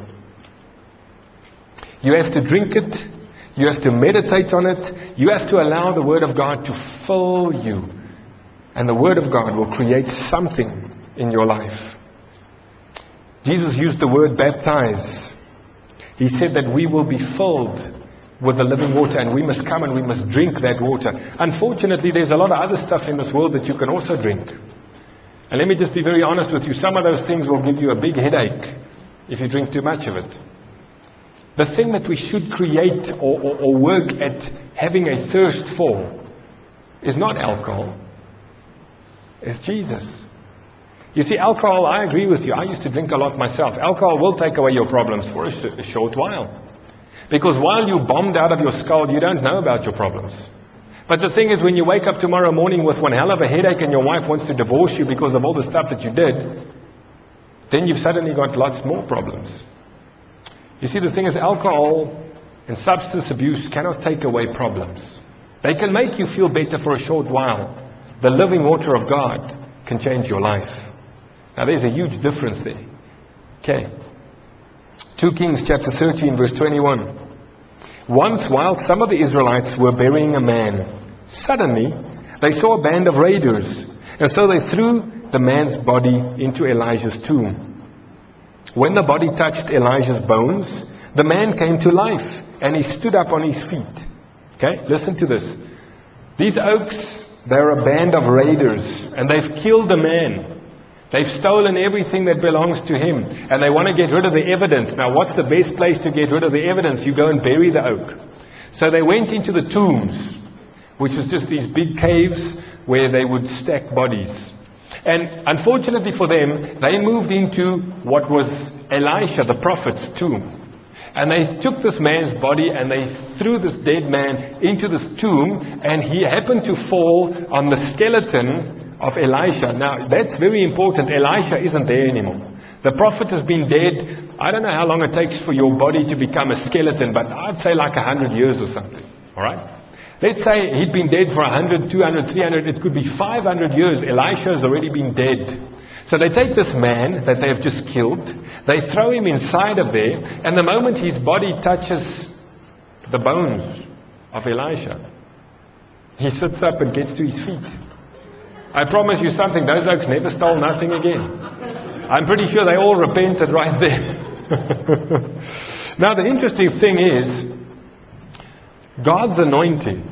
You have to drink it. You have to meditate on it. You have to allow the Word of God to fill you. And the Word of God will create something in your life. Jesus used the word baptize. He said that we will be filled with the living water, and we must come and we must drink that water. Unfortunately, there's a lot of other stuff in this world that you can also drink. And let me just be very honest with you. Some of those things will give you a big headache if you drink too much of it. The thing that we should create or work at having a thirst for is not alcohol. It's Jesus. You see, alcohol, I agree with you. I used to drink a lot myself. Alcohol will take away your problems for a short while. Because while you're bombed out of your skull, you don't know about your problems. But the thing is, when you wake up tomorrow morning with one hell of a headache and your wife wants to divorce you because of all the stuff that you did, then you've suddenly got lots more problems. You see, the thing is, alcohol and substance abuse cannot take away problems. They can make you feel better for a short while. The living water of God can change your life. Now, there's a huge difference there. Okay. 2 Kings chapter 13, verse 21. Once, while some of the Israelites were burying a man, suddenly they saw a band of raiders, and so they threw the man's body into Elijah's tomb. When the body touched Elijah's bones, the man came to life, and he stood up on his feet. Okay, listen to this. These oaks, they're a band of raiders, and they've killed the man. They've stolen everything that belongs to him, and they want to get rid of the evidence. Now, what's the best place to get rid of the evidence? You go and bury the oak. So they went into the tombs, which was just these big caves where they would stack bodies. And unfortunately for them, they moved into what was Elisha, the prophet's tomb. And they took this man's body and they threw this dead man into this tomb, and he happened to fall on the skeleton of Elisha. Now, that's very important. Elisha isn't there anymore. The prophet has been dead. I don't know how long it takes for your body to become a skeleton, but I'd say like 100 years or something. All right? Let's say he'd been dead for 100, 200, 300, it could be 500 years. Elisha has already been dead. So they take this man that they have just killed, they throw him inside of there, and the moment his body touches the bones of Elisha, he sits up and gets to his feet. I promise you something, those oaks never stole nothing again. I'm pretty sure they all repented right there. Now the interesting thing is, God's anointing.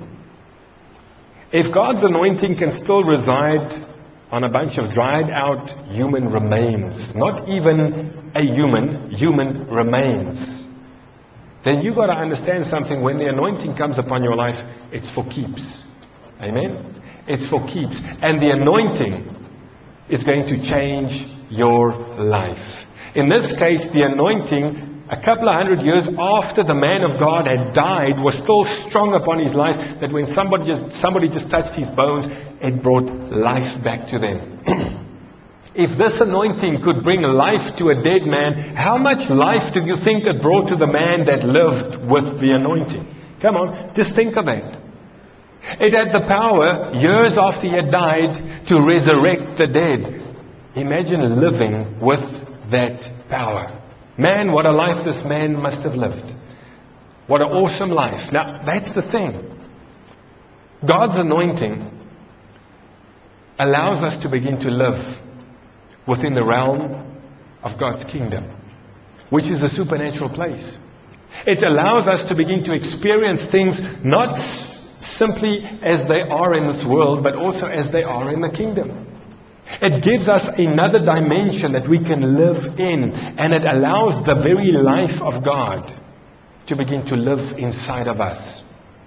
If God's anointing can still reside on a bunch of dried out human remains, not even a human remains, then you got to understand something. When the anointing comes upon your life, it's for keeps. Amen? It's for keeps. And the anointing is going to change your life. In this case, the anointing, a couple of 100 years after the man of God had died, was still strong upon his life, that when somebody just touched his bones, it brought life back to them. If this anointing could bring life to a dead man, how much life do you think it brought to the man that lived with the anointing? Come on, just think of that. It had the power, years after he had died, to resurrect the dead. Imagine living with that power. Man, what a life this man must have lived. What an awesome life. Now, that's the thing. God's anointing allows us to begin to live within the realm of God's kingdom, which is a supernatural place. It allows us to begin to experience things not simply as they are in this world, but also as they are in the kingdom. It gives us another dimension that we can live in, and it allows the very life of God to begin to live inside of us.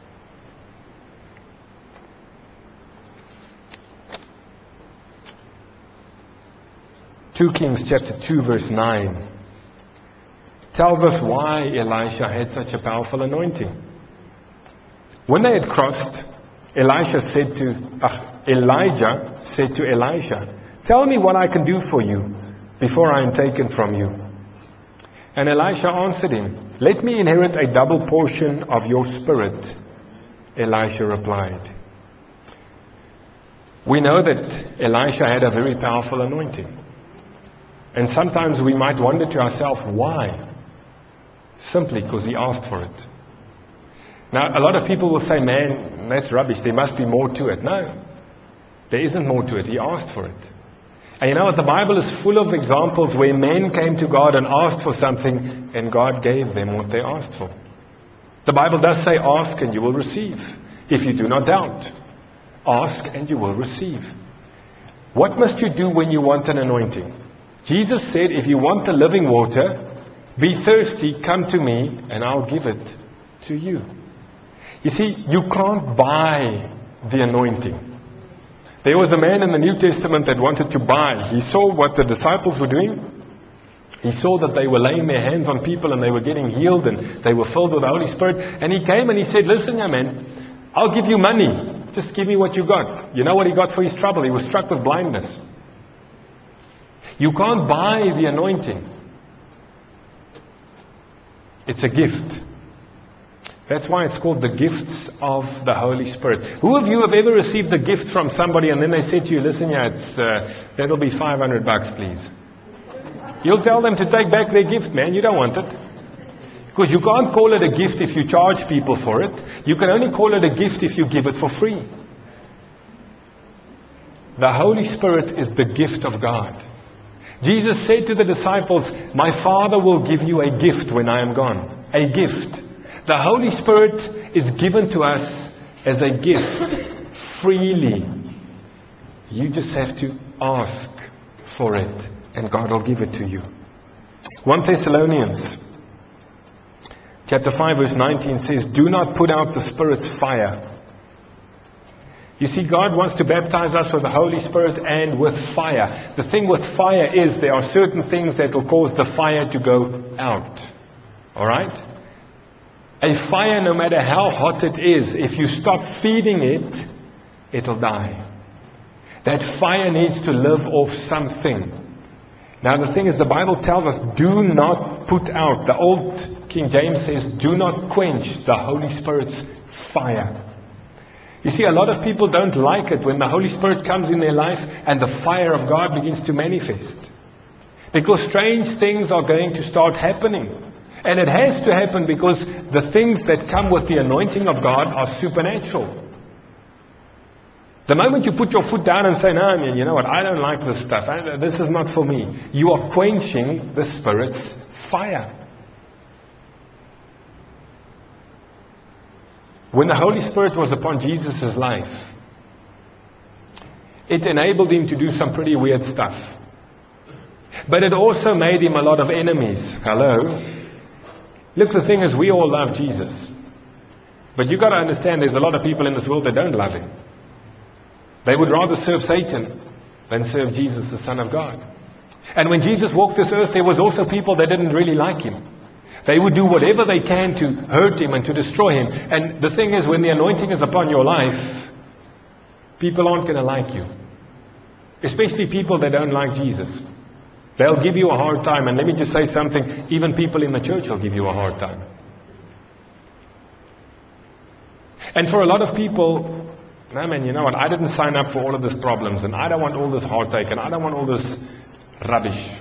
Two Kings chapter 2 verse 9 tells us why Elisha had such a powerful anointing. When they had crossed, Elijah said to Elisha, "Tell me what I can do for you before I am taken from you." And Elisha answered him, "Let me inherit a double portion of your spirit." Elisha replied. We know that Elisha had a very powerful anointing. And sometimes we might wonder to ourselves, why? Simply because he asked for it. Now, a lot of people will say, "Man, that's rubbish. There must be more to it." No, there isn't more to it. He asked for it. And you know what? The Bible is full of examples where men came to God and asked for something, and God gave them what they asked for. The Bible does say, "Ask and you will receive, if you do not doubt." Ask and you will receive. What must you do when you want an anointing? Jesus said, if you want the living water, be thirsty, come to me, and I'll give it to you. You see, you can't buy the anointing. There was a man in the New Testament that wanted to buy. He saw what the disciples were doing. He saw that they were laying their hands on people and they were getting healed and they were filled with the Holy Spirit. And he came and he said, "Listen, young man, I'll give you money. Just give me what you got." You know what he got for his trouble? He was struck with blindness. You can't buy the anointing. It's a gift. That's why it's called the gifts of the Holy Spirit. Who of you have ever received a gift from somebody and then they said to you, listen, yeah, that'll be $500, please. You'll tell them to take back their gift, man. You don't want it. Because you can't call it a gift if you charge people for it. You can only call it a gift if you give it for free. The Holy Spirit is the gift of God. Jesus said to the disciples, my Father will give you a gift when I am gone. A gift. The Holy Spirit is given to us as a gift freely. You just have to ask for it and God will give it to you. 1 Thessalonians chapter 5 verse 19 says, do not put out the Spirit's fire. You see, God wants to baptize us with the Holy Spirit and with fire. The thing with fire is there are certain things that will cause the fire to go out. Alright? A fire, no matter how hot it is, if you stop feeding it, it'll die. That fire needs to live off something. Now the thing is, the Bible tells us, do not put out. The old King James says, do not quench the Holy Spirit's fire. You see, a lot of people don't like it when the Holy Spirit comes in their life and the fire of God begins to manifest. Because strange things are going to start happening. And it has to happen because the things that come with the anointing of God are supernatural. The moment you put your foot down and say, no, man, you know what, I don't like this stuff. This is not for me. You are quenching the Spirit's fire. When the Holy Spirit was upon Jesus' life, it enabled him to do some pretty weird stuff. But it also made him a lot of enemies. Hello? Look, the thing is, we all love Jesus. But you've got to understand there's a lot of people in this world that don't love him. They would rather serve Satan than serve Jesus, the Son of God. And when Jesus walked this earth, there was also people that didn't really like him. They would do whatever they can to hurt him and to destroy him. And the thing is, when the anointing is upon your life, people aren't going to like you. Especially people that don't like Jesus. They'll give you a hard time. And let me just say something. Even people in the church will give you a hard time. And for a lot of people, no man, you know what? I didn't sign up for all of these problems. And I don't want all this heartache. And I don't want all this rubbish.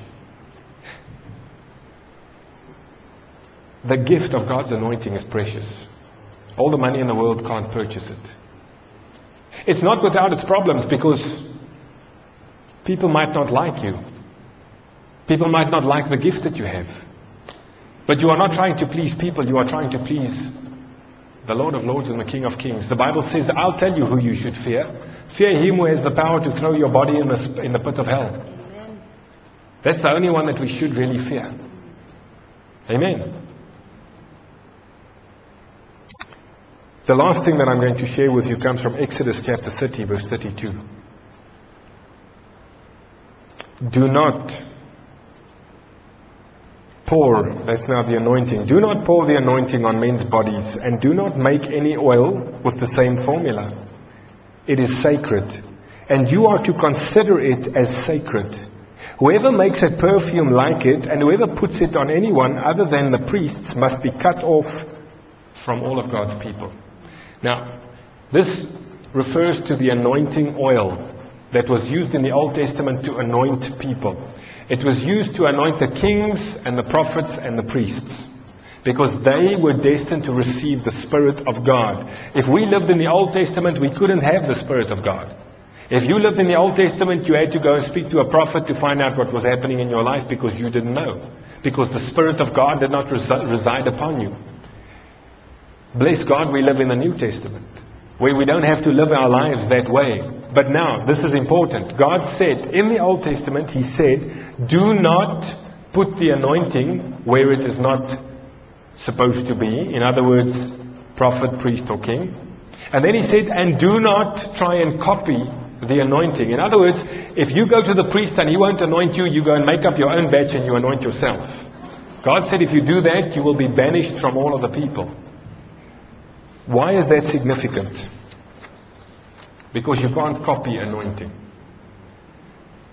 The gift of God's anointing is precious. All the money in the world can't purchase it. It's not without its problems because people might not like you. People might not like the gift that you have. But you are not trying to please people. You are trying to please the Lord of Lords and the King of Kings. The Bible says, I'll tell you who you should fear. Fear him who has the power to throw your body in the pit of hell. That's the only one that we should really fear. Amen. The last thing that I'm going to share with you comes from Exodus chapter 30, verse 32. Do not pour, that's now the anointing, do not pour the anointing on men's bodies, and do not make any oil with the same formula. It is sacred, and you are to consider it as sacred. Whoever makes a perfume like it, and whoever puts it on anyone other than the priests, must be cut off from all of God's people. Now, this refers to the anointing oil that was used in the Old Testament to anoint people. It was used to anoint the kings and the prophets and the priests, because they were destined to receive the Spirit of God. If we lived in the Old Testament, we couldn't have the Spirit of God. If you lived in the Old Testament, you had to go and speak to a prophet to find out what was happening in your life because you didn't know. Because the Spirit of God did not reside upon you. Bless God, we live in the New Testament, where we don't have to live our lives that way. But now, this is important. God said, in the Old Testament, He said, do not put the anointing where it is not supposed to be. In other words, prophet, priest, or king. And then He said, and do not try and copy the anointing. In other words, if you go to the priest and he won't anoint you, you go and make up your own batch and you anoint yourself. God said, if you do that, you will be banished from all of the people. Why is that significant? Because you can't copy anointing.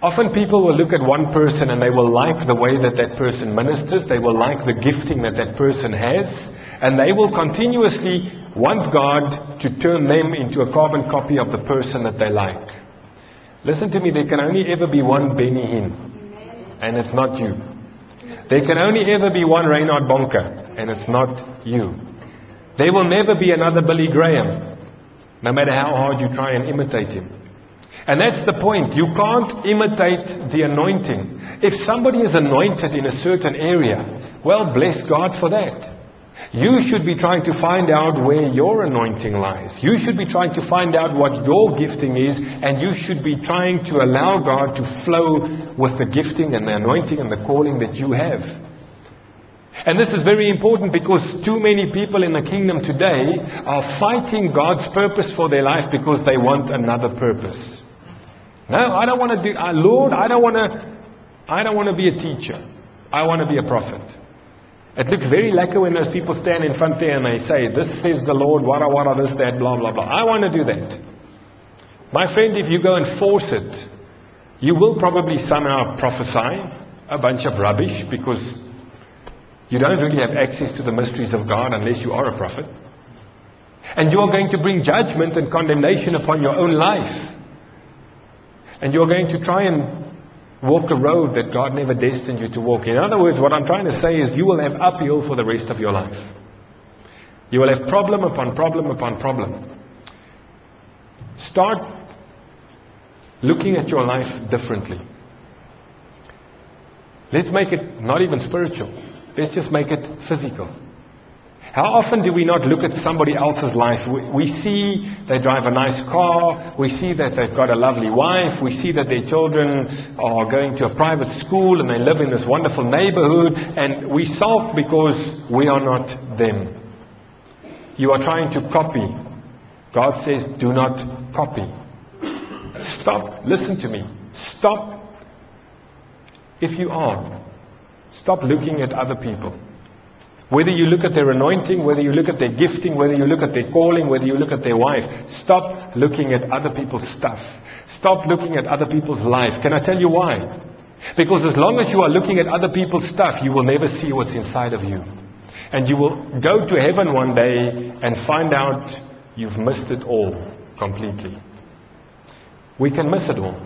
Often people will look at one person and they will like the way that that person ministers. They will like the gifting that that person has. And they will continuously want God to turn them into a carbon copy of the person that they like. Listen to me, there can only ever be one Benny Hinn. And it's not you. There can only ever be one Reinhard Bonke. And it's not you. There will never be another Billy Graham. No matter how hard you try and imitate him. And that's the point. You can't imitate the anointing. If somebody is anointed in a certain area, well, bless God for that. You should be trying to find out where your anointing lies. You should be trying to find out what your gifting is, and you should be trying to allow God to flow with the gifting and the anointing and the calling that you have. And this is very important because too many people in the kingdom today are fighting God's purpose for their life because they want another purpose. No, I don't want to do, Lord, I don't want to be a teacher. I want to be a prophet. It looks very lekker when those people stand in front there and they say, this says the Lord, wada, this, that, blah, blah, blah. I want to do that. My friend, if you go and force it, you will probably somehow prophesy a bunch of rubbish because you don't really have access to the mysteries of God unless you are a prophet. And you are going to bring judgment and condemnation upon your own life. And you're going to try and walk a road that God never destined you to walk. In other words, what I'm trying to say is you will have uphill for the rest of your life. You will have problem upon problem upon problem. Start looking at your life differently. Let's make it not even spiritual. Let's just make it physical. How often do we not look at somebody else's life? We see they drive a nice car. We see that they've got a lovely wife. We see that their children are going to a private school and they live in this wonderful neighborhood. And we sulk because we are not them. You are trying to copy. God says, do not copy. Stop. Listen to me. Stop. If you are, stop looking at other people. Whether you look at their anointing, whether you look at their gifting, whether you look at their calling, whether you look at their wife, stop looking at other people's stuff. Stop looking at other people's life. Can I tell you why? Because as long as you are looking at other people's stuff, you will never see what's inside of you. And you will go to heaven one day and find out you've missed it all completely. We can miss it all.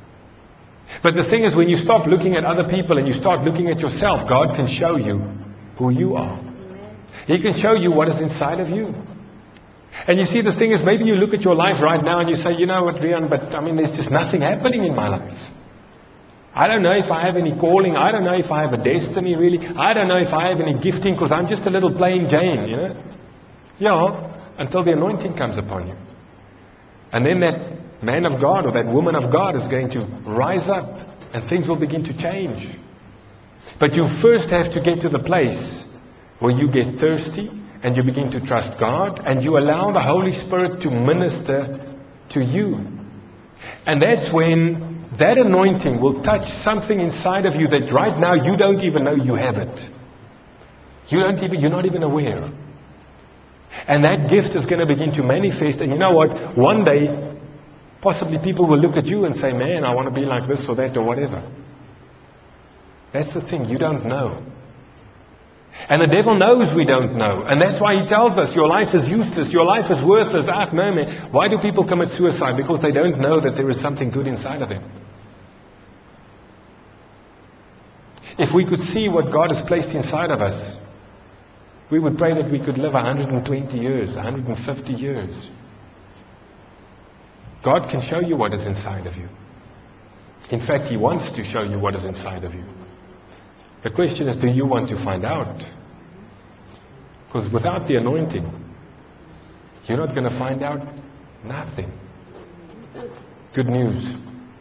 But the thing is, when you stop looking at other people and you start looking at yourself, God can show you who you are. He can show you what is inside of you. And you see, the thing is, maybe you look at your life right now and you say, you know what, Rian, but there's just nothing happening in my life. I don't know if I have any calling. I don't know if I have a destiny, really. I don't know if I have any gifting because I'm just a little plain Jane, you know. Yeah, until the anointing comes upon you. And then that man of God or that woman of God is going to rise up and things will begin to change. But you first have to get to the place where you get thirsty and you begin to trust God and you allow the Holy Spirit to minister to you. And that's when that anointing will touch something inside of you that right now you don't even know you have it. You're not even aware. And that gift is going to begin to manifest. And you know what? One day, possibly people will look at you and say, man, I want to be like this or that or whatever. That's the thing, you don't know. And the devil knows we don't know. And that's why he tells us, your life is useless, your life is worthless. No, man. Why do people commit suicide? Because they don't know that there is something good inside of them. If we could see what God has placed inside of us, we would pray that we could live 120 years, 150 years. God can show you what is inside of you. In fact, He wants to show you what is inside of you. The question is, do you want to find out? Because without the anointing, you're not going to find out nothing. Good news.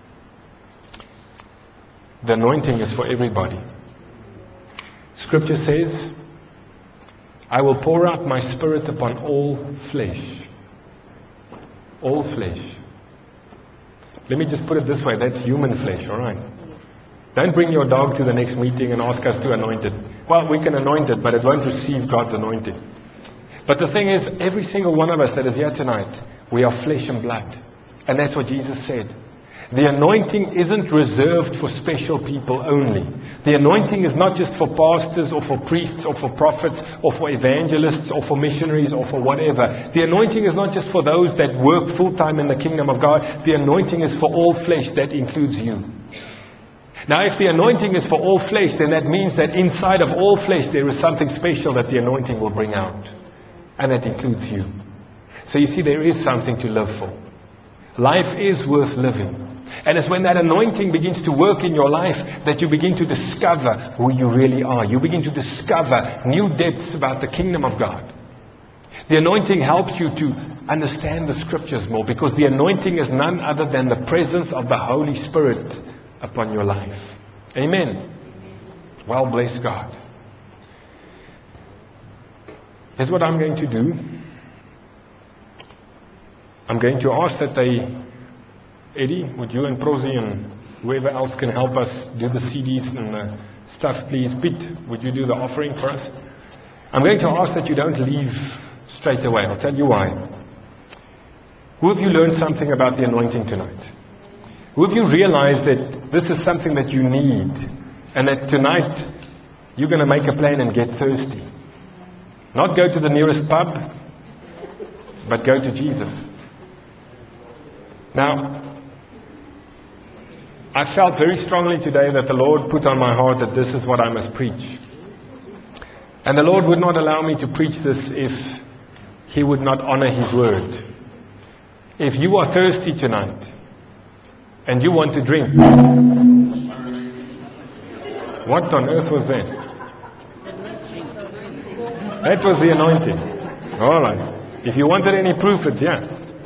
The anointing is for everybody. Scripture says, I will pour out my spirit upon all flesh. All flesh. Let me just put it this way, that's human flesh, all right? Don't bring your dog to the next meeting and ask us to anoint it. Well, we can anoint it, but it won't receive God's anointing. But the thing is, every single one of us that is here tonight, we are flesh and blood. And that's what Jesus said. The anointing isn't reserved for special people only. The anointing is not just for pastors or for priests or for prophets or for evangelists or for missionaries or for whatever. The anointing is not just for those that work full-time in the kingdom of God. The anointing is for all flesh. That includes you. Now, if the anointing is for all flesh, then that means that inside of all flesh there is something special that the anointing will bring out. And that includes you. So you see, there is something to live for. Life is worth living. And it's when that anointing begins to work in your life that you begin to discover who you really are. You begin to discover new depths about the kingdom of God. The anointing helps you to understand the scriptures more, because the anointing is none other than the presence of the Holy Spirit upon your life. Amen. Well, bless God. Here's what I'm going to do. I'm going to ask that Eddie, would you and Prosi and whoever else can help us do the CDs and the stuff, please. Pete, would you do the offering for us? I'm going to ask that you don't leave straight away. I'll tell you why. Who of you learned something about the anointing tonight? Who of you realized that this is something that you need, and that tonight you're going to make a plan and get thirsty? Not go to the nearest pub, but go to Jesus. Now, I felt very strongly today that the Lord put on my heart that this is what I must preach. And the Lord would not allow me to preach this if He would not honor His word. If you are thirsty tonight and you want to drink, what on earth was that? That was the anointing. All right. If you wanted any proof, it's here.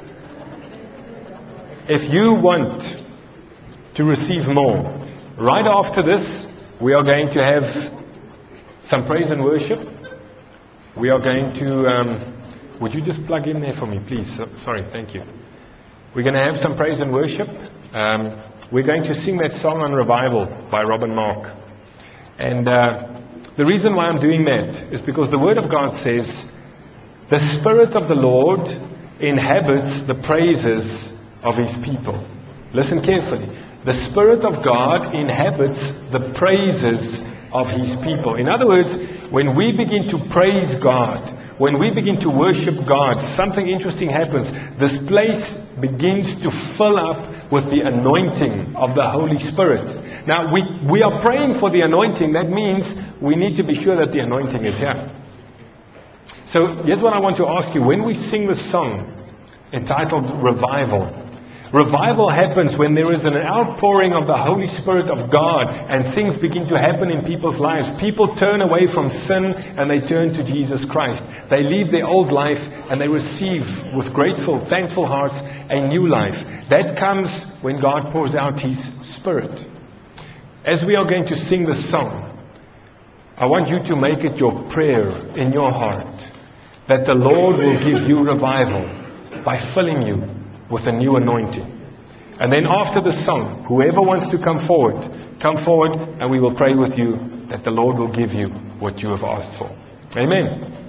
If you want to receive more, right after this, we are going to have some praise and worship. We are going to, would you just plug in there for me, please? Sorry, thank you. We're going to have some praise and worship. We're going to sing that song on revival by Robin Mark. And the reason why I'm doing that is because the Word of God says, the Spirit of the Lord inhabits the praises of His people. Listen carefully. The Spirit of God inhabits the praises of His people. In other words, when we begin to praise God, when we begin to worship God, something interesting happens. This place begins to fill up with the anointing of the Holy Spirit. Now, we are praying for the anointing. That means we need to be sure that the anointing is here. So, here's what I want to ask you. When we sing this song entitled Revival, revival happens when there is an outpouring of the Holy Spirit of God and things begin to happen in people's lives. People turn away from sin and they turn to Jesus Christ. They leave their old life and they receive with grateful, thankful hearts a new life. That comes when God pours out His Spirit. As we are going to sing this song, I want you to make it your prayer in your heart that the Lord will give you revival by filling you with a new anointing. And then after the song, whoever wants to come forward and we will pray with you that the Lord will give you what you have asked for. Amen.